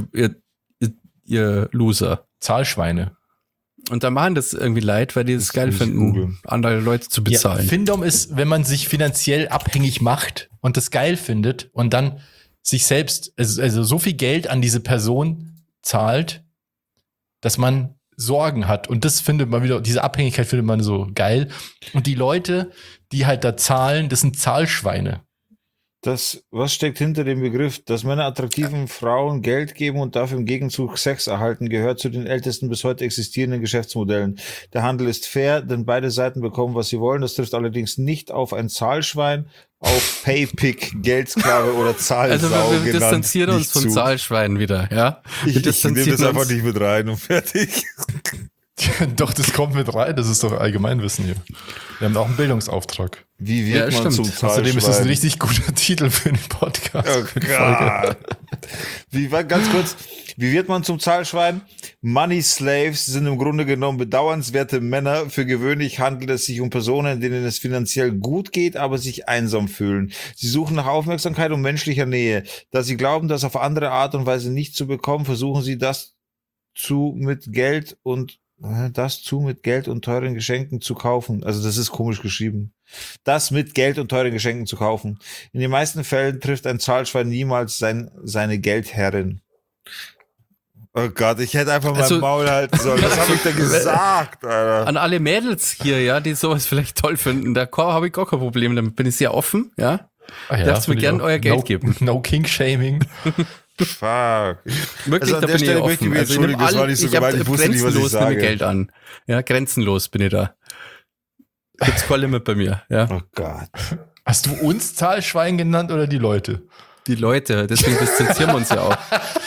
ihr Loser. Zahlschweine. Und dann machen das irgendwie leid, weil die es Das geil muss ich finden, googeln. andere Leute zu bezahlen. Ja, Findom ist, wenn man sich finanziell abhängig macht und das geil findet und dann sich selbst, also so viel Geld an diese Person zahlt, dass man Sorgen hat. Und das findet man wieder, diese Abhängigkeit findet man so geil. Und die Leute, die halt da zahlen, das sind Zahlschweine. Was steckt hinter dem Begriff, dass Männer attraktiven Frauen Geld geben und dafür im Gegenzug Sex erhalten, gehört zu den ältesten bis heute existierenden Geschäftsmodellen. Der Handel ist fair, denn beide Seiten bekommen, was sie wollen. Das trifft allerdings nicht auf ein Zahlschwein, auf Paypick, Geldsklave oder Zahlsau Also wir genannt distanzieren uns nicht von zu. Zahlschweinen wieder, ja? Ich nehme das distanzieren einfach uns- nicht mit rein und fertig. Doch, das kommt mit rein. Das ist doch Allgemeinwissen hier. Wir haben auch einen Bildungsauftrag. Wie wird Ja, man stimmt. zum Zahlschwein? Außerdem ist das ein richtig guter Titel für den Podcast. Oh für die Folge. Gott. Ganz kurz, wie wird man zum Zahlschwein? Money Slaves sind im Grunde genommen bedauernswerte Männer. Für gewöhnlich handelt es sich um Personen, denen es finanziell gut geht, aber sich einsam fühlen. Sie suchen nach Aufmerksamkeit und menschlicher Nähe. Da sie glauben, das auf andere Art und Weise nicht zu bekommen, versuchen sie das mit Geld und teuren Geschenken zu kaufen. Also das ist komisch geschrieben. Das mit Geld und teuren Geschenken zu kaufen. In den meisten Fällen trifft ein Zahlschwein niemals seine Geldherrin. Oh Gott, ich hätte einfach Also- mein Maul halten sollen. Was habe ich da gesagt, Alter? An alle Mädels hier, ja, die sowas vielleicht toll finden, da habe ich gar kein Problem, damit bin ich sehr offen, ja. Ah ja, Darfst du mir finde ich gern auch. euer Geld geben. No King-Shaming. Fuck. Wirklich, Also an da der bin ich Stelle möchte ich offen. mich Also ich entschuldigen, nehme das war nicht so ich hab gemeint, ich wusste nicht, was ich grenzenlos nehme sage. Geld an. Ja, grenzenlos bin ich da. Gibt's kein Limit bei mir, ja. Oh Gott. Hast du uns Zahlschwein genannt oder die Leute? Die Leute, deswegen distanzieren wir uns ja auch.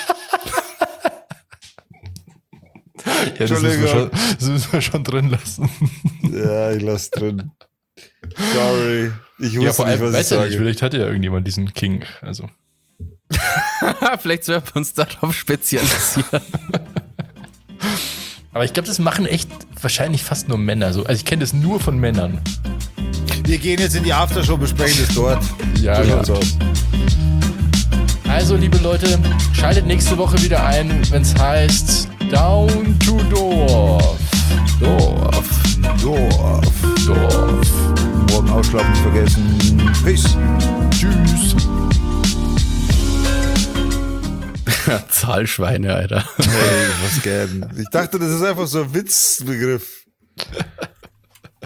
Ja, das müssen wir schon drin lassen. Ja, ich lass drin. Sorry. Ich Ja, wusste vor nicht, allem, was ich weiß ja nicht, sage. vielleicht hat ja irgendjemand diesen King. Also. Vielleicht sollten wir uns darauf spezialisieren. Aber ich glaube, das machen echt wahrscheinlich fast nur Männer so. Also ich kenne das nur von Männern. Wir gehen jetzt in die Aftershow, besprechen das dort. Ja, So ja. schaut's aus. Also, liebe Leute, schaltet nächste Woche wieder ein, wenn es heißt Down to Dorf. Dorf. Dorf. Morgen ausschlafen nicht vergessen. Peace. Tschüss. Zahlschweine, Alter. Hey, was gern. Ich dachte, das ist einfach so ein Witzbegriff.